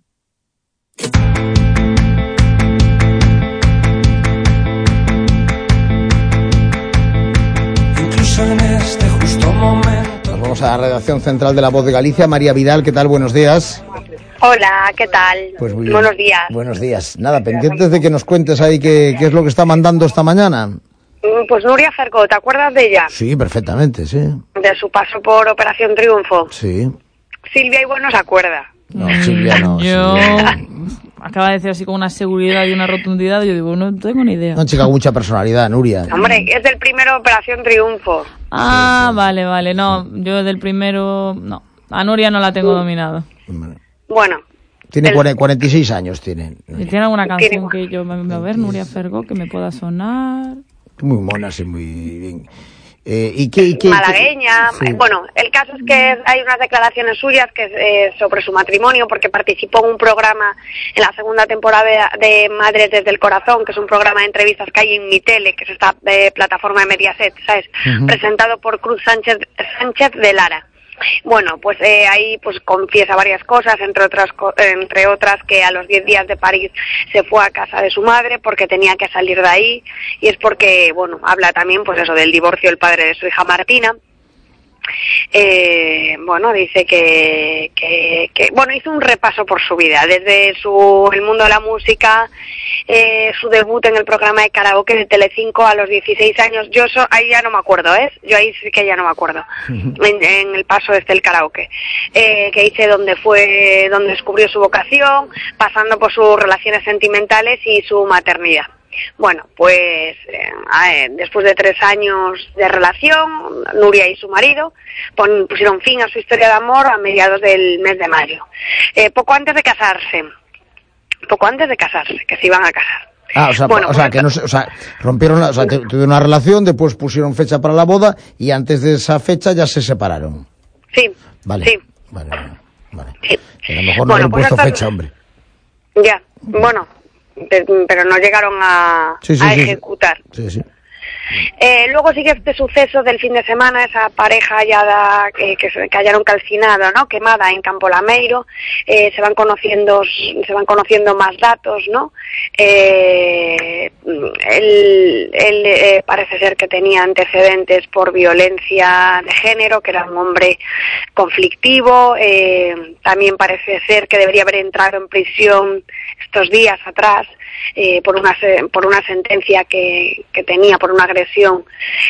a redacción central de La Voz de Galicia. María Vidal, ¿qué tal? Buenos días. Hola, ¿qué tal? Pues muy bien. Buenos días. Buenos días. Nada, pendientes de que nos cuentes ahí qué es lo que está mandando esta mañana. Pues Nuria Fergó, ¿te acuerdas de ella? Sí, perfectamente, sí. De su paso por Operación Triunfo. Sí. Silvia igual no se acuerda. No, Silvia no. Yo... Silvia. Acaba de decir así con una seguridad y una rotundidad, yo digo, no tengo ni idea. Una chica con mucha personalidad, Nuria. Hombre, es del primero Operación Triunfo. Ah, sí. Vale, no, yo del primero, no. A Nuria no la tengo dominado. Bueno. Tiene 46 años, tiene. ¿Y tiene alguna canción que yo me voy a ver, Nuria Fergó, que me pueda sonar? Muy mona, sí, muy bien. Malagueña. Sí. Bueno, el caso es que hay unas declaraciones suyas que sobre su matrimonio, porque participó en un programa en la segunda temporada de Madres desde el Corazón, que es un programa de entrevistas que hay en Mi Tele, que es esta plataforma de Mediaset, ¿sabes? Presentado por Cruz Sánchez de Lara. Bueno, pues ahí pues confiesa varias cosas, entre otras que a los 10 días de París se fue a casa de su madre porque tenía que salir de ahí, y es porque, bueno, habla también pues eso del divorcio del padre de su hija Martina. Bueno, dice que bueno, hizo un repaso por su vida, desde el mundo de la música, su debut en el programa de karaoke de Telecinco a los 16 años. Yo ahí ya no me acuerdo, yo ahí sí que ya no me acuerdo, en el paso el karaoke, que hice donde descubrió su vocación, pasando por sus relaciones sentimentales y su maternidad. Bueno, pues después de 3 años de relación, Nuria y su marido pusieron fin a su historia de amor a mediados del mes de mayo. Poco antes de casarse, que se iban a casar. Bueno, rompieron, tuvieron una relación, después pusieron fecha para la boda y antes de esa fecha ya se separaron. Sí. Vale. Sí. Vale. Sí. A lo mejor no le han puesto fecha, hombre. Ya, bueno, pero no llegaron a ejecutar. Sí. Luego sigue este suceso del fin de semana, esa pareja hallada que hallaron calcinada, ¿no? Quemada en Campo Lameiro. Se van conociendo más datos, ¿no? Él parece ser que tenía antecedentes por violencia de género, que era un hombre conflictivo. También parece ser que debería haber entrado en prisión estos días atrás por una sentencia que tenía por una agresión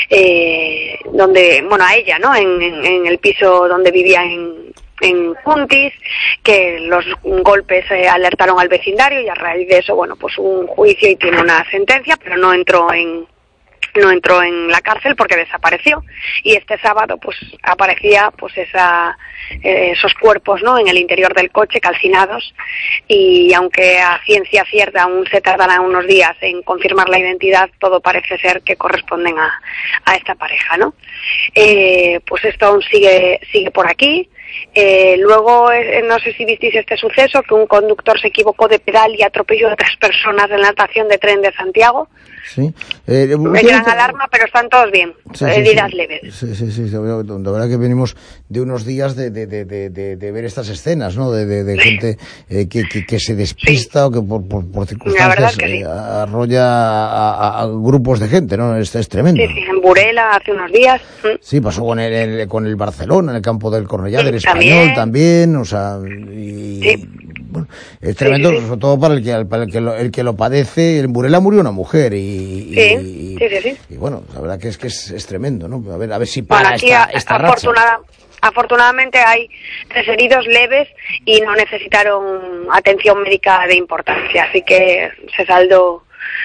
a ella, ¿no? En el piso donde vivía en Puntis, que los golpes alertaron al vecindario, y a raíz de eso, bueno, pues hubo un juicio y tiene una sentencia, pero no entró en la cárcel porque desapareció, y este sábado pues aparecía pues esos cuerpos, ¿no?, en el interior del coche calcinados, y aunque a ciencia cierta aún se tardará unos días en confirmar la identidad, todo parece ser que corresponden a esta pareja, ¿no? Pues esto aún sigue por aquí. Luego, no sé si visteis este suceso, que un conductor se equivocó de pedal y atropelló a 3 personas en la estación de tren de Santiago. Sí. Gran alarma, pero están todos bien. Heridas leves. Sí. La verdad que venimos de unos días de ver estas escenas, ¿no? De gente que se despista o que por circunstancias arrolla a grupos de gente, ¿no? Es tremendo. Sí, en Burela hace unos días. Sí, pasó con el Barcelona, en el campo del Cornellá, del Español también, o sea, bueno, es tremendo, sobre todo para el que lo padece. En Burela murió una mujer y bueno, la verdad que es tremendo, ¿no? A ver si para esta racha. Afortunadamente hay 3 heridos leves y no necesitaron atención médica de importancia, así que se saldó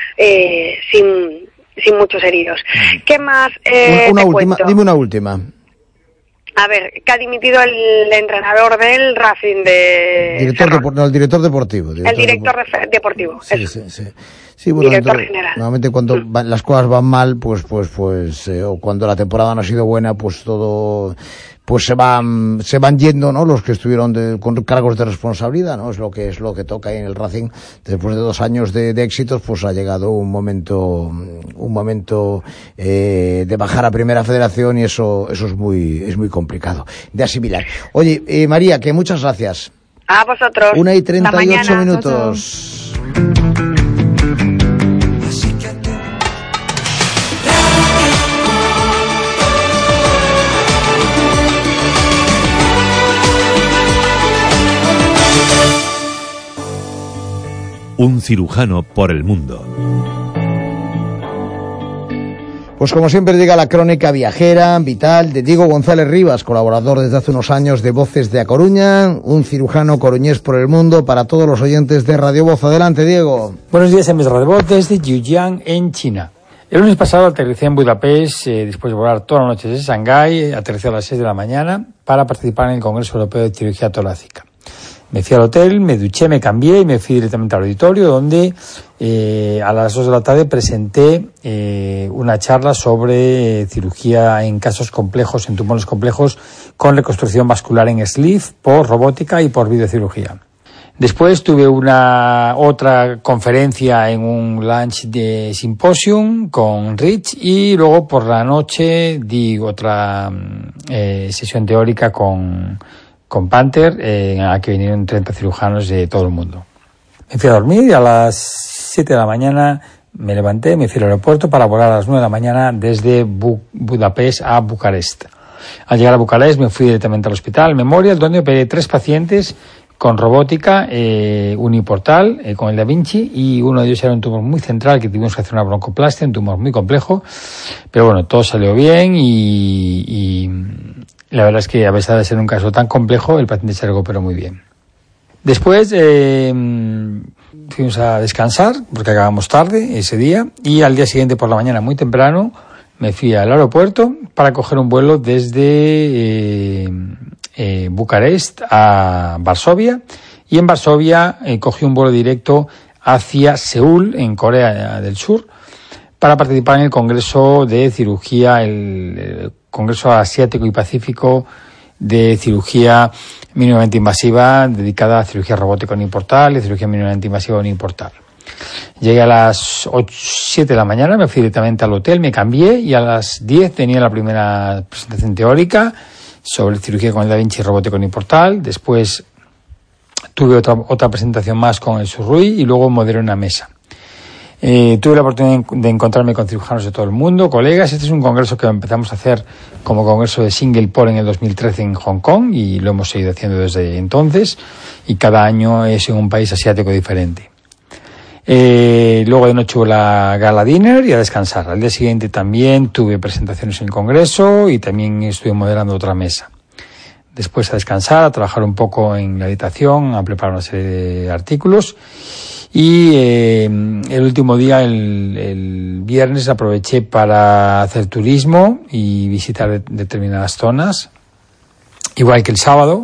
sin muchos heridos. ¿Qué más? Dime una última. A ver, que ha dimitido el entrenador del Racing el director deportivo. El director deportivo. Sí, bueno, director general. Normalmente cuando las cosas van mal, pues o cuando la temporada no ha sido buena, pues todo, pues se van yendo, ¿no? Los que estuvieron con cargos de responsabilidad, ¿no? Es lo que toca ahí en el Racing. Después de 2 años de éxitos, pues ha llegado un momento de bajar a Primera Federación, y eso es muy complicado de asimilar. Oye, María, que muchas gracias. A vosotros. 1:38 minutos. Un cirujano por el mundo. Pues como siempre llega la crónica viajera, vital, de Diego González Rivas, colaborador desde hace unos años de Voces de A Coruña, un cirujano coruñés por el mundo para todos los oyentes de Radio Voz. Adelante, Diego. Buenos días, amigos de Radio Voz, desde Yujiang, en China. El lunes pasado aterricé en Budapest, después de volar toda la noche desde Shanghái, aterricé a las 6 de la mañana para participar en el Congreso Europeo de Cirugía Torácica. Me fui al hotel, me duché, me cambié y me fui directamente al auditorio, donde a las 2 de la tarde presenté una charla sobre cirugía en casos complejos, en tumores complejos, con reconstrucción vascular en sleeve, por robótica y por videocirugía. Después tuve otra conferencia en un lunch de symposium con Rich, y luego por la noche di otra sesión teórica con Panther, en la que vinieron 30 cirujanos de todo el mundo. Me fui a dormir y a las 7 de la mañana me levanté, me fui al aeropuerto para volar a las 9 de la mañana desde Budapest a Bucarest. Al llegar a Bucarest me fui directamente al hospital Memorial, donde operé 3 pacientes con robótica uniportal, con el Da Vinci, y uno de ellos era un tumor muy central que tuvimos que hacer una broncoplastia, un tumor muy complejo, pero bueno, todo salió bien y la verdad es que a pesar de ser un caso tan complejo, el paciente se recuperó muy bien. Después fuimos a descansar, porque acabamos tarde ese día, y al día siguiente por la mañana muy temprano me fui al aeropuerto para coger un vuelo desde Bucarest a Varsovia, y en Varsovia cogí un vuelo directo hacia Seúl, en Corea del Sur, para participar en el Congreso de Cirugía, el Congreso Asiático y Pacífico de Cirugía Mínimamente Invasiva, dedicada a cirugía robótica uniportal y cirugía mínimamente invasiva uniportal. Llegué a las 7 de la mañana, me fui directamente al hotel, me cambié, y a las 10 tenía la primera presentación teórica sobre cirugía con el Da Vinci robótico uniportal. Después tuve otra presentación más con el Surrui, y luego moderé una mesa. Tuve la oportunidad de encontrarme con cirujanos de todo el mundo, colegas. Este es un congreso que empezamos a hacer como congreso de Singapore en el 2013 en Hong Kong, y lo hemos seguido haciendo desde entonces, y cada año es en un país asiático diferente. Luego de noche hubo la gala dinner y a descansar. Al día siguiente también tuve presentaciones en el congreso y también estuve moderando otra mesa. Después a descansar, a trabajar un poco en la habitación, a preparar una serie de artículos. Y el último día, el viernes, aproveché para hacer turismo y visitar determinadas zonas, igual que el sábado,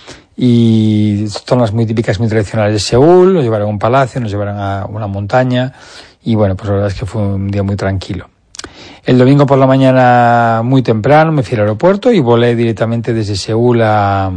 y zonas muy típicas, muy tradicionales de Seúl. Nos llevaron a un palacio, nos llevaron a una montaña, y bueno, pues la verdad es que fue un día muy tranquilo. El domingo por la mañana, muy temprano, me fui al aeropuerto y volé directamente desde Seúl a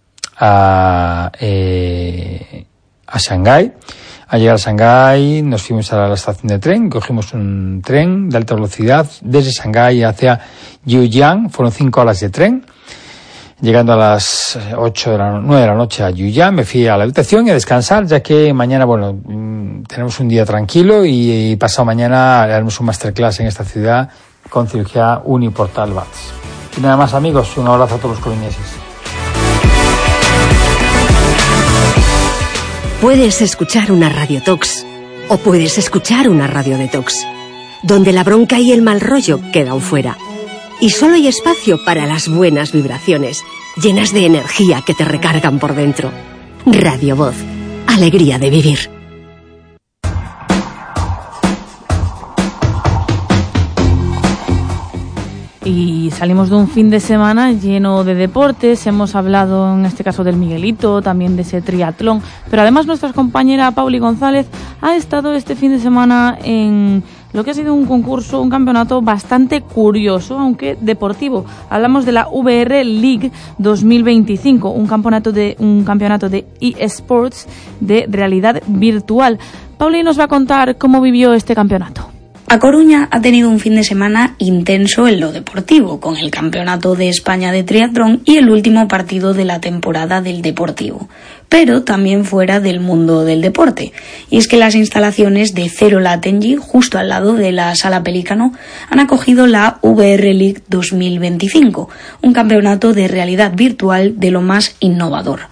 Shanghái. Al llegar a Shanghái nos fuimos a la estación de tren, cogimos un tren de alta velocidad desde Shanghái hacia Yujiang. Fueron 5 horas de tren. Llegando a las 9 de la noche a Yujiang, me fui a la habitación y a descansar, ya que mañana, bueno, tenemos un día tranquilo, y pasado mañana haremos un masterclass en esta ciudad con cirugía uniportal VATS. Y nada más, amigos, un abrazo a todos los coruñeses. Puedes escuchar una radiotox o puedes escuchar una radiodetox, donde la bronca y el mal rollo quedan fuera. Y solo hay espacio para las buenas vibraciones, llenas de energía que te recargan por dentro. Radio Voz, alegría de vivir. Y salimos de un fin de semana lleno de deportes. Hemos hablado en este caso del Miguelito, también de ese triatlón, pero además nuestra compañera Pauli González ha estado este fin de semana en lo que ha sido un concurso, un campeonato bastante curioso, aunque deportivo. Hablamos de la VR League 2025, un campeonato de eSports de realidad virtual. Pauli nos va a contar cómo vivió este campeonato. A Coruña ha tenido un fin de semana intenso en lo deportivo, con el Campeonato de España de Triatlón y el último partido de la temporada del Deportivo, pero también fuera del mundo del deporte. Y es que las instalaciones de Zero Latency, justo al lado de la Sala Pelícano, han acogido la VR League 2025, un campeonato de realidad virtual de lo más innovador.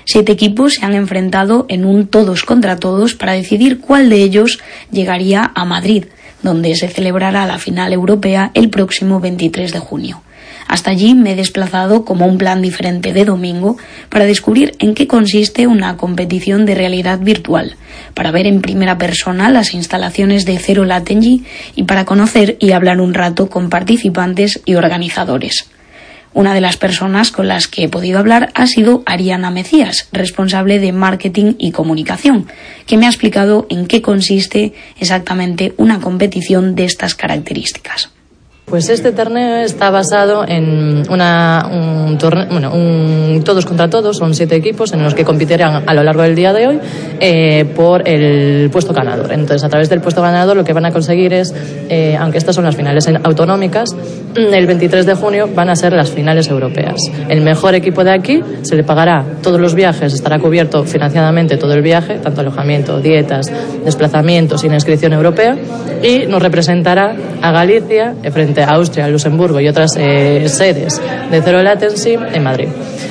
7 equipos se han enfrentado en un todos contra todos para decidir cuál de ellos llegaría a Madrid, donde se celebrará la final europea el próximo 23 de junio. Hasta allí me he desplazado como un plan diferente de domingo para descubrir en qué consiste una competición de realidad virtual, para ver en primera persona las instalaciones de Zero Latency y para conocer y hablar un rato con participantes y organizadores. Una de las personas con las que he podido hablar ha sido Ariana Mecías, responsable de marketing y comunicación, que me ha explicado en qué consiste exactamente una competición de estas características. Pues este torneo está basado en un todos contra todos, son 7 equipos en los que competirán a lo largo del día de hoy por el puesto ganador. Entonces, a través del puesto ganador lo que van a conseguir es, aunque estas son las finales autonómicas, el 23 de junio van a ser las finales europeas. El mejor equipo de aquí se le pagará todos los viajes, estará cubierto financiadamente todo el viaje, tanto alojamiento, dietas, desplazamientos y una inscripción europea, y nos representará a Galicia frente a Austria, Luxemburgo y otras sedes de Zero Latency en Madrid.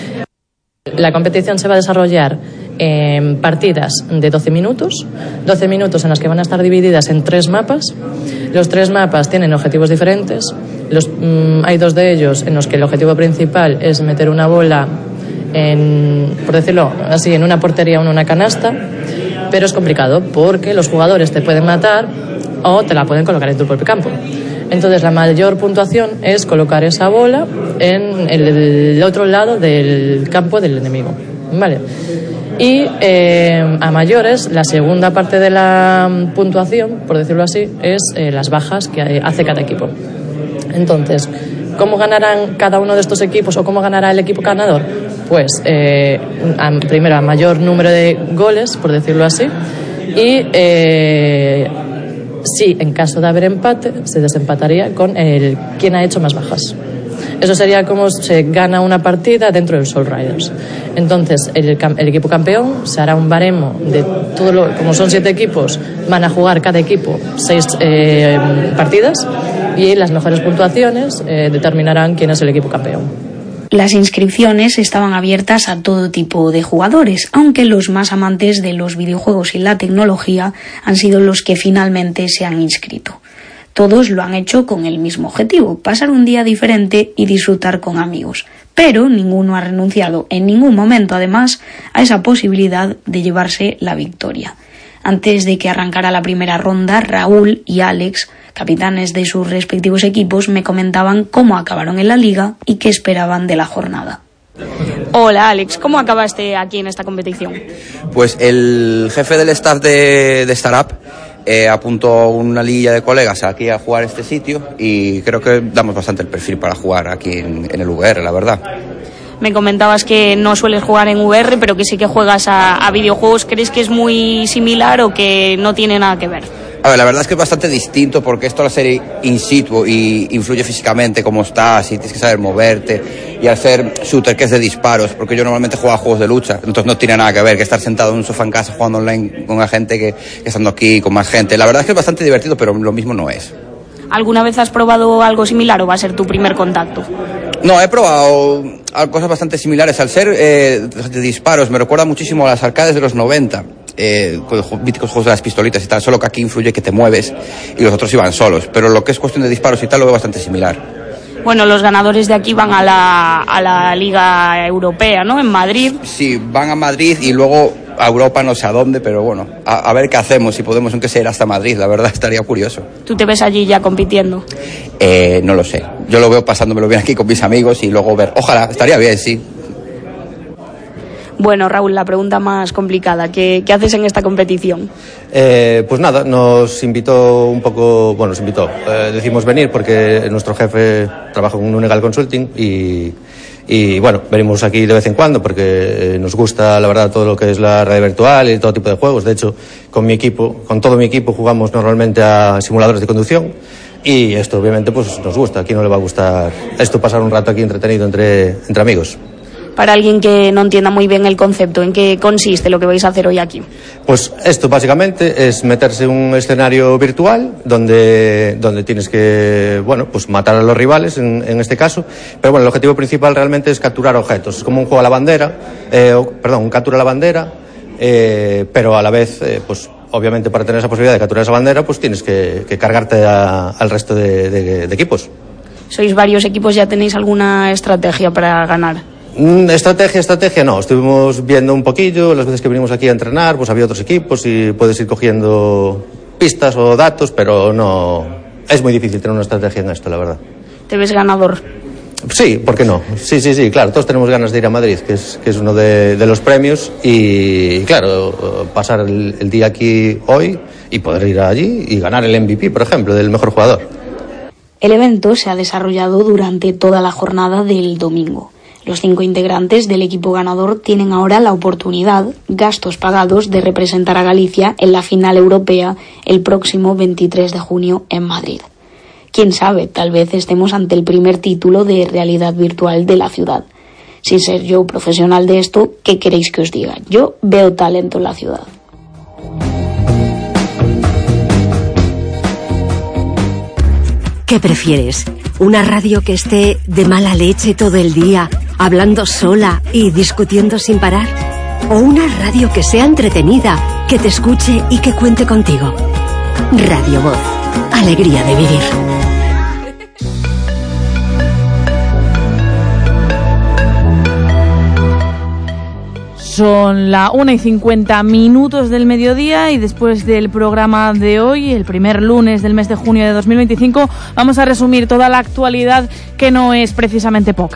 La competición se va a desarrollar en partidas de 12 minutos en las que van a estar divididas en 3 mapas. Los 3 mapas tienen objetivos diferentes. Hay 2 de ellos en los que el objetivo principal es meter una bola por decirlo así, en una portería o en una canasta, pero es complicado porque los jugadores te pueden matar o te la pueden colocar en tu propio campo. Entonces la mayor puntuación es colocar esa bola en el otro lado del campo del enemigo, ¿vale? Y a mayores, la segunda parte de la puntuación, por decirlo así, es las bajas que hace cada equipo. Entonces, ¿cómo ganarán cada uno de estos equipos o cómo ganará el equipo ganador? Pues primero a mayor número de goles, por decirlo así, y sí, en caso de haber empate, se desempataría con quien ha hecho más bajas. Eso sería como se gana una partida dentro del Soul Riders. Entonces, el equipo campeón se hará un baremo de como son 7 equipos, van a jugar cada equipo 6 partidas y las mejores puntuaciones determinarán quién es el equipo campeón. Las inscripciones estaban abiertas a todo tipo de jugadores, aunque los más amantes de los videojuegos y la tecnología han sido los que finalmente se han inscrito. Todos lo han hecho con el mismo objetivo, pasar un día diferente y disfrutar con amigos. Pero ninguno ha renunciado en ningún momento, además, a esa posibilidad de llevarse la victoria. Antes de que arrancara la primera ronda, Raúl y Alex, capitanes de sus respectivos equipos, me comentaban cómo acabaron en la liga y qué esperaban de la jornada. Hola Alex, ¿cómo acabaste aquí en esta competición? Pues el jefe del staff de Startup apuntó una liguilla de colegas aquí a jugar este sitio y creo que damos bastante el perfil para jugar aquí en el VR, la verdad. Me comentabas que no sueles jugar en VR, pero que sí que juegas a videojuegos. ¿Crees que es muy similar o que no tiene nada que ver? A ver, la verdad es que es bastante distinto porque esto al ser in situ y influye físicamente cómo estás y tienes que saber moverte, y al ser shooter que es de disparos, porque yo normalmente juego a juegos de lucha, entonces no tiene nada que ver que estar sentado en un sofá en casa jugando online con una gente que estando aquí con más gente. La verdad es que es bastante divertido, pero lo mismo no es. ¿Alguna vez has probado algo similar o va a ser tu primer contacto? No, he probado cosas bastante similares. Al ser de disparos me recuerda muchísimo a las arcades de los 90. Con los míticos juegos de las pistolitas y tal, solo que aquí influye que te mueves y los otros iban solos, pero lo que es cuestión de disparos y tal lo veo bastante similar. Bueno, los ganadores de aquí van a la Liga Europea, ¿no? En Madrid. Sí, van a Madrid y luego a Europa no sé a dónde, pero bueno, a ver qué hacemos, si podemos aunque sea ir hasta Madrid, la verdad estaría curioso. ¿Tú te ves allí ya compitiendo? No lo sé, yo lo veo pasándomelo bien aquí con mis amigos y luego ver, ojalá, estaría bien, sí. Bueno, Raúl, la pregunta más complicada, ¿qué haces en esta competición? Pues nada, nos invitó un poco, bueno, decimos venir porque nuestro jefe trabaja con un Legal Consulting y bueno, venimos aquí de vez en cuando porque nos gusta, la verdad, todo lo que es la realidad virtual y todo tipo de juegos. De hecho, con todo mi equipo jugamos normalmente a simuladores de conducción y esto obviamente pues nos gusta. ¿A quién no le va a gustar esto, pasar un rato aquí entretenido entre amigos? Para alguien que no entienda muy bien el concepto, ¿en qué consiste lo que vais a hacer hoy aquí? Pues esto básicamente es meterse en un escenario virtual donde tienes que, bueno, pues matar a los rivales en este caso, pero bueno, el objetivo principal realmente es capturar objetos. Es como un juego a la bandera, un captura a la bandera, pero a la vez, pues obviamente para tener esa posibilidad de capturar esa bandera, pues tienes que cargarte al resto de equipos. Sois varios equipos, ¿ya tenéis alguna estrategia para ganar? Estrategia no, estuvimos viendo un poquillo, las veces que vinimos aquí a entrenar, pues había otros equipos y puedes ir cogiendo pistas o datos, pero no, es muy difícil tener una estrategia en esto, la verdad. ¿Te ves ganador? Sí, ¿por qué no? Sí, claro, todos tenemos ganas de ir a Madrid, que es uno de los premios, y claro, pasar el día aquí hoy y poder ir allí y ganar el MVP, por ejemplo, del mejor jugador. El evento se ha desarrollado durante toda la jornada del domingo. Los 5 integrantes del equipo ganador tienen ahora la oportunidad, gastos pagados, de representar a Galicia en la final europea el próximo 23 de junio en Madrid. Quién sabe, tal vez estemos ante el primer título de realidad virtual de la ciudad. Sin ser yo profesional de esto, ¿qué queréis que os diga? Yo veo talento en la ciudad. ¿Qué prefieres? ¿Una radio que esté de mala leche todo el día, hablando sola y discutiendo sin parar? ¿O una radio que sea entretenida, que te escuche y que cuente contigo? Radio Voz. Alegría de vivir. Son la 1:50 del mediodía y después del programa de hoy, el primer lunes del mes de junio de 2025, vamos a resumir toda la actualidad, que no es precisamente poca.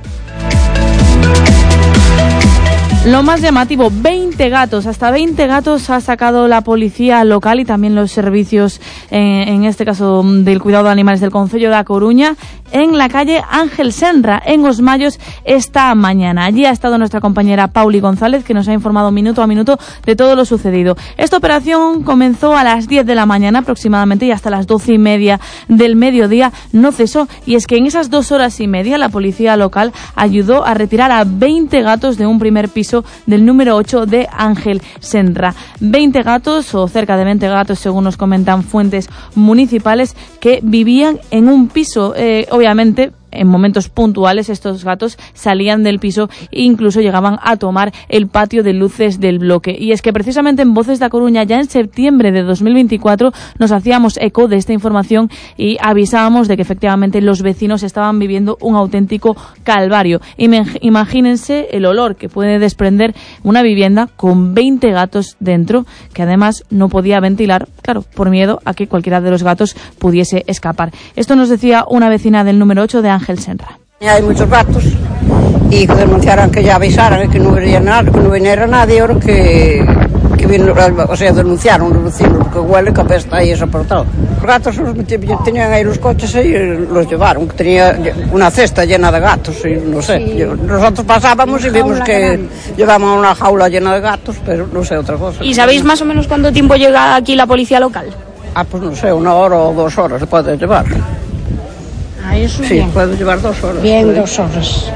Lo más llamativo, 20 gatos, hasta 20 gatos ha sacado la policía local y también los servicios, en este caso del cuidado de animales del Concello da Coruña, en la calle Ángel Senra, en Os Mayos, esta mañana. Allí ha estado nuestra compañera Pauli González, que nos ha informado minuto a minuto de todo lo sucedido. Esta operación comenzó a las 10 de la mañana aproximadamente y hasta las 12:30 del mediodía no cesó. Y es que en esas 2 horas y media la policía local ayudó a retirar a 20 gatos de un primer piso del número 8 de Ángel Senra. 20 gatos, o cerca de 20 gatos, según nos comentan fuentes municipales, que vivían en un piso. Obviamente, en momentos puntuales estos gatos salían del piso e incluso llegaban a tomar el patio de luces del bloque. Y es que precisamente en Voces da Coruña, ya en septiembre de 2024, nos hacíamos eco de esta información y avisábamos de que efectivamente los vecinos estaban viviendo un auténtico calvario. Imagínense el olor que puede desprender una vivienda con 20 gatos dentro, que además no podía ventilar, claro, por miedo a que cualquiera de los gatos pudiese escapar. Esto nos decía una vecina del número 8 de Ángel Senra. Hay muchos gatos y que denunciaran, que ya avisaran, que no venía nadie, ahora que vino, o sea, denunciaron los vecinos, que huele, que apesta y eso por todo. Los gatos tenían ahí los coches y los llevaron, que tenía una cesta llena de gatos y no sé. Sí. Nosotros pasábamos y vimos que llevaban una jaula llena de gatos, pero no sé otra cosa. ¿Y sabéis más o menos cuánto tiempo llega aquí la policía local? Pues no sé, 1 hora o 2 horas se puede llevar. Eso sí, bien. Puede llevar 2 horas. Bien, 2 horas.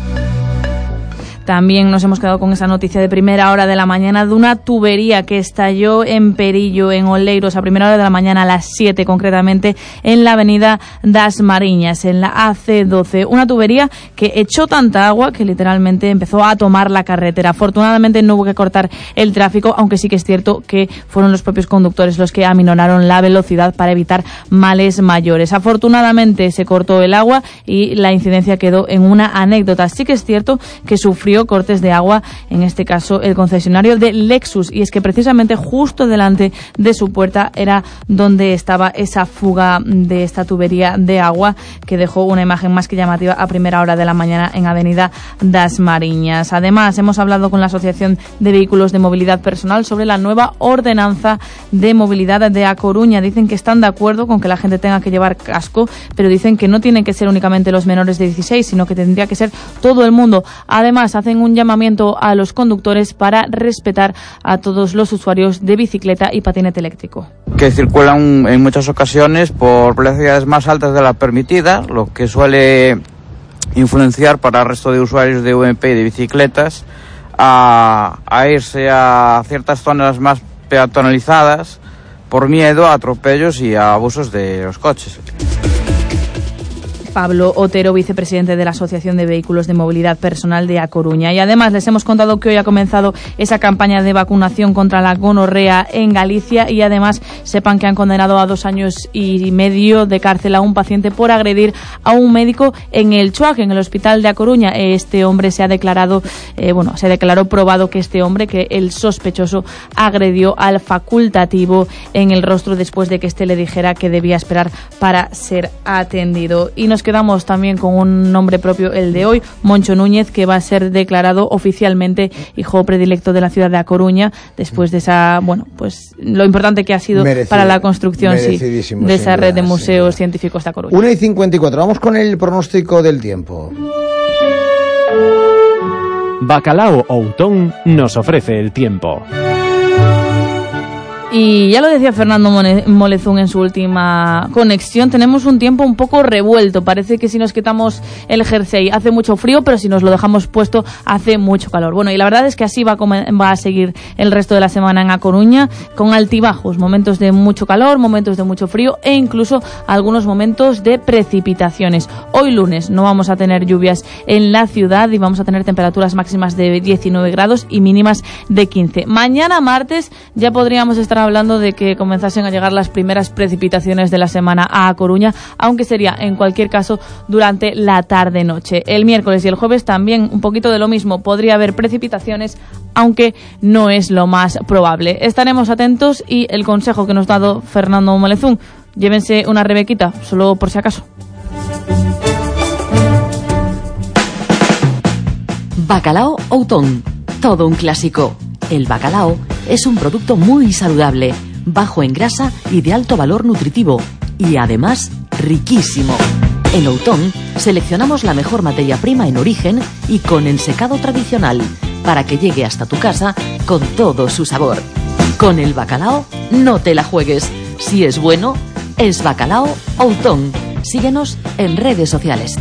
También nos hemos quedado con esa noticia de primera hora de la mañana de una tubería que estalló en Perillo, en Oleiros, a primera hora de la mañana, a las 7 concretamente, en la avenida das Mariñas, en la AC12. Una tubería que echó tanta agua que literalmente empezó a tomar la carretera. Afortunadamente no hubo que cortar el tráfico, aunque sí que es cierto que fueron los propios conductores los que aminoraron la velocidad para evitar males mayores. Afortunadamente se cortó el agua y la incidencia quedó en una anécdota. Sí que es cierto que sufrió cortes de agua, en este caso el concesionario de Lexus, y es que precisamente justo delante de su puerta era donde estaba esa fuga de esta tubería de agua, que dejó una imagen más que llamativa a primera hora de la mañana en Avenida das Mariñas. Además, hemos hablado con la Asociación de Vehículos de Movilidad Personal sobre la nueva ordenanza de movilidad de A Coruña. Dicen que están de acuerdo con que la gente tenga que llevar casco, pero dicen que no tienen que ser únicamente los menores de 16, sino que tendría que ser todo el mundo. Además, hacen un llamamiento a los conductores para respetar a todos los usuarios de bicicleta y patinete eléctrico. Que circulan en muchas ocasiones por velocidades más altas de la permitida, lo que suele influenciar para el resto de usuarios de UMP y de bicicletas a irse a ciertas zonas más peatonalizadas por miedo a atropellos y a abusos de los coches. Pablo Otero, vicepresidente de la Asociación de Vehículos de Movilidad Personal de A Coruña. Y además les hemos contado que hoy ha comenzado esa campaña de vacunación contra la gonorrea en Galicia, y además sepan que han condenado a 2 años y medio de cárcel a un paciente por agredir a un médico en el CHUAC, en el hospital de A Coruña. Este hombre se ha declarado, se declaró probado que el sospechoso agredió al facultativo en el rostro después de que éste le dijera que debía esperar para ser atendido. Y nos quedamos también con un nombre propio, el de hoy, Moncho Núñez, que va a ser declarado oficialmente hijo predilecto de la ciudad de A Coruña, después de esa, lo importante que ha sido para la construcción de esa red de museos científicos de A Coruña. 1:54, vamos con el pronóstico del tiempo. Bacalao Outón nos ofrece el tiempo. Y ya lo decía Fernando Molezún en su última conexión, tenemos un tiempo un poco revuelto. Parece que si nos quitamos el jersey hace mucho frío, pero si nos lo dejamos puesto hace mucho calor. Bueno, y la verdad es que así va a seguir el resto de la semana en A Coruña, con altibajos, momentos de mucho calor, momentos de mucho frío e incluso algunos momentos de precipitaciones. Hoy lunes no vamos a tener lluvias en la ciudad y vamos a tener temperaturas máximas de 19 grados y mínimas de 15. Mañana martes ya podríamos estar hablando de que comenzasen a llegar las primeras precipitaciones de la semana a A Coruña, aunque sería en cualquier caso durante la tarde-noche. El miércoles y el jueves también un poquito de lo mismo, podría haber precipitaciones, aunque no es lo más probable. Estaremos atentos y el consejo que nos ha dado Fernando Molezún, llévense una rebequita, solo por si acaso. Bacalao Outón, todo un clásico. El bacalao es un producto muy saludable, bajo en grasa y de alto valor nutritivo, y además riquísimo. En Outón seleccionamos la mejor materia prima en origen y con ensecado tradicional, para que llegue hasta tu casa con todo su sabor. Con el bacalao no te la juegues. Si es bueno, es Bacalao Outón. Síguenos en redes sociales.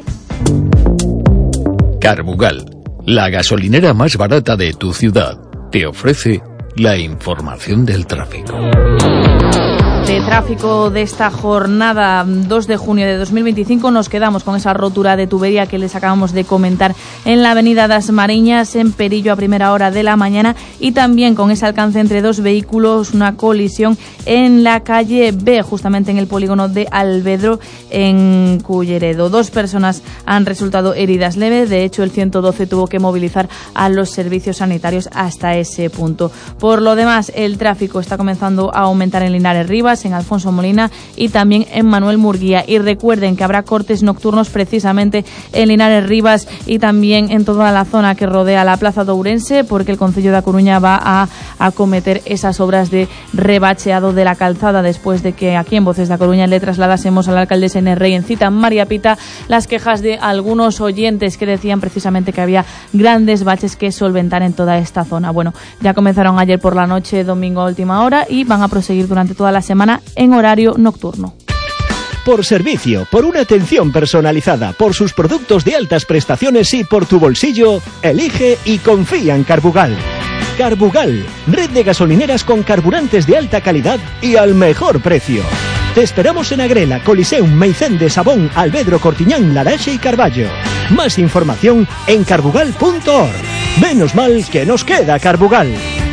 Carbugal, la gasolinera más barata de tu ciudad, te ofrece la información del tráfico. De tráfico de esta jornada 2 de junio de 2025 nos quedamos con esa rotura de tubería que les acabamos de comentar en la avenida Das Mariñas, en Perillo, a primera hora de la mañana, y también con ese alcance entre 2 vehículos, una colisión en la calle B, justamente en el polígono de Alvedro, en Culleredo. 2 personas han resultado heridas leves, de hecho el 112 tuvo que movilizar a los servicios sanitarios hasta ese punto. Por lo demás, el tráfico está comenzando a aumentar en Linares Rivas, en Alfonso Molina y también en Manuel Murguía. Y recuerden que habrá cortes nocturnos precisamente en Linares Rivas y también en toda la zona que rodea la Plaza de Ourense, porque el Concello de A Coruña va a acometer esas obras de rebacheado de la calzada, después de que aquí en Voces de A Coruña le trasladásemos a la alcaldesa Inés Rey en cita María Pita las quejas de algunos oyentes que decían precisamente que había grandes baches que solventar en toda esta zona. Bueno, ya comenzaron ayer por la noche, domingo a última hora, y van a proseguir durante toda la semana en horario nocturno. Por servicio, por una atención personalizada, por sus productos de altas prestaciones y por tu bolsillo, elige y confía en Carbugal. Carbugal, red de gasolineras con carburantes de alta calidad y al mejor precio. Te esperamos en Agrela, Coliseum, Meicende, Sabón, Alvedro, Cortiñán, Laraxe y Carballo. Más información en carbugal.org. Menos mal que nos queda Carbugal.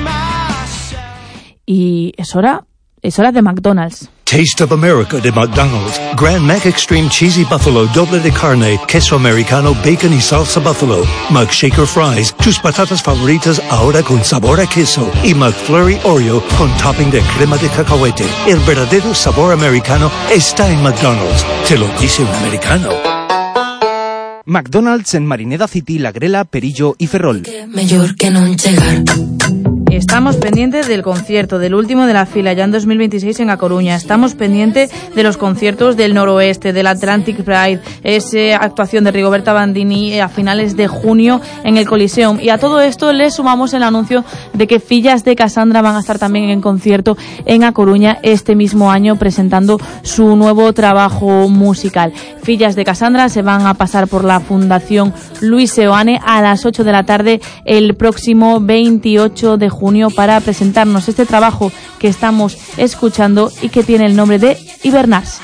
Y es hora de McDonald's. Taste of America de McDonald's. Grand Mac Extreme Cheesy Buffalo, doble de carne, queso americano, bacon y salsa buffalo. McShaker Fries, tus patatas favoritas ahora con sabor a queso. Y McFlurry Oreo con topping de crema de cacahuete. El verdadero sabor americano está en McDonald's. Te lo dice un americano. McDonald's en Marineda City, La Grela, Perillo y Ferrol. Esta Estamos pendientes del concierto, del último de la fila, ya en 2026 en A Coruña. Estamos pendientes de los conciertos del Noroeste, del Atlantic Pride, esa actuación de Rigoberta Bandini a finales de junio en el Coliseum. Y a todo esto le sumamos el anuncio de que Fillas de Cassandra van a estar también en concierto en A Coruña este mismo año presentando su nuevo trabajo musical. Fillas de Cassandra se van a pasar por la Fundación Luis Seoane a las 8 de la tarde el próximo 28 de junio para presentarnos este trabajo que estamos escuchando y que tiene el nombre de Hibernarse.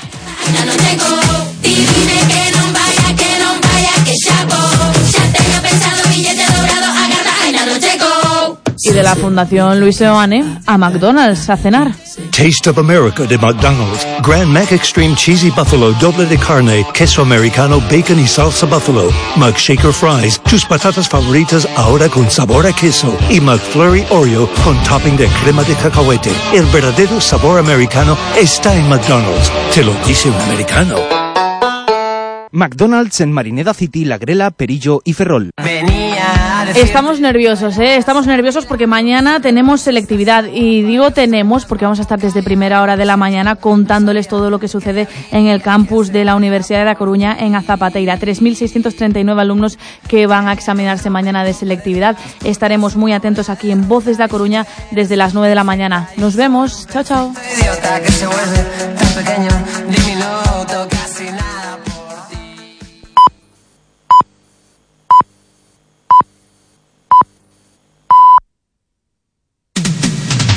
Y de la Fundación Luis Seoane a McDonald's a cenar. Taste of America de McDonald's. Grand Mac Extreme Cheesy Buffalo, doble de carne, queso americano, bacon y salsa buffalo. McShaker Fries, tus patatas favoritas ahora con sabor a queso. Y McFlurry Oreo con topping de crema de cacahuete. El verdadero sabor americano está en McDonald's. Te lo dice un americano. McDonald's en Marineda City, La Grela, Perillo y Ferrol. Estamos nerviosos, Estamos nerviosos porque mañana tenemos selectividad. Y digo tenemos porque vamos a estar desde primera hora de la mañana contándoles todo lo que sucede en el campus de la Universidad de A Coruña en Azapateira. 3.639 alumnos que van a examinarse mañana de selectividad. Estaremos muy atentos aquí en Voces de A Coruña desde las 9 de la mañana. Nos vemos. Chao, chao.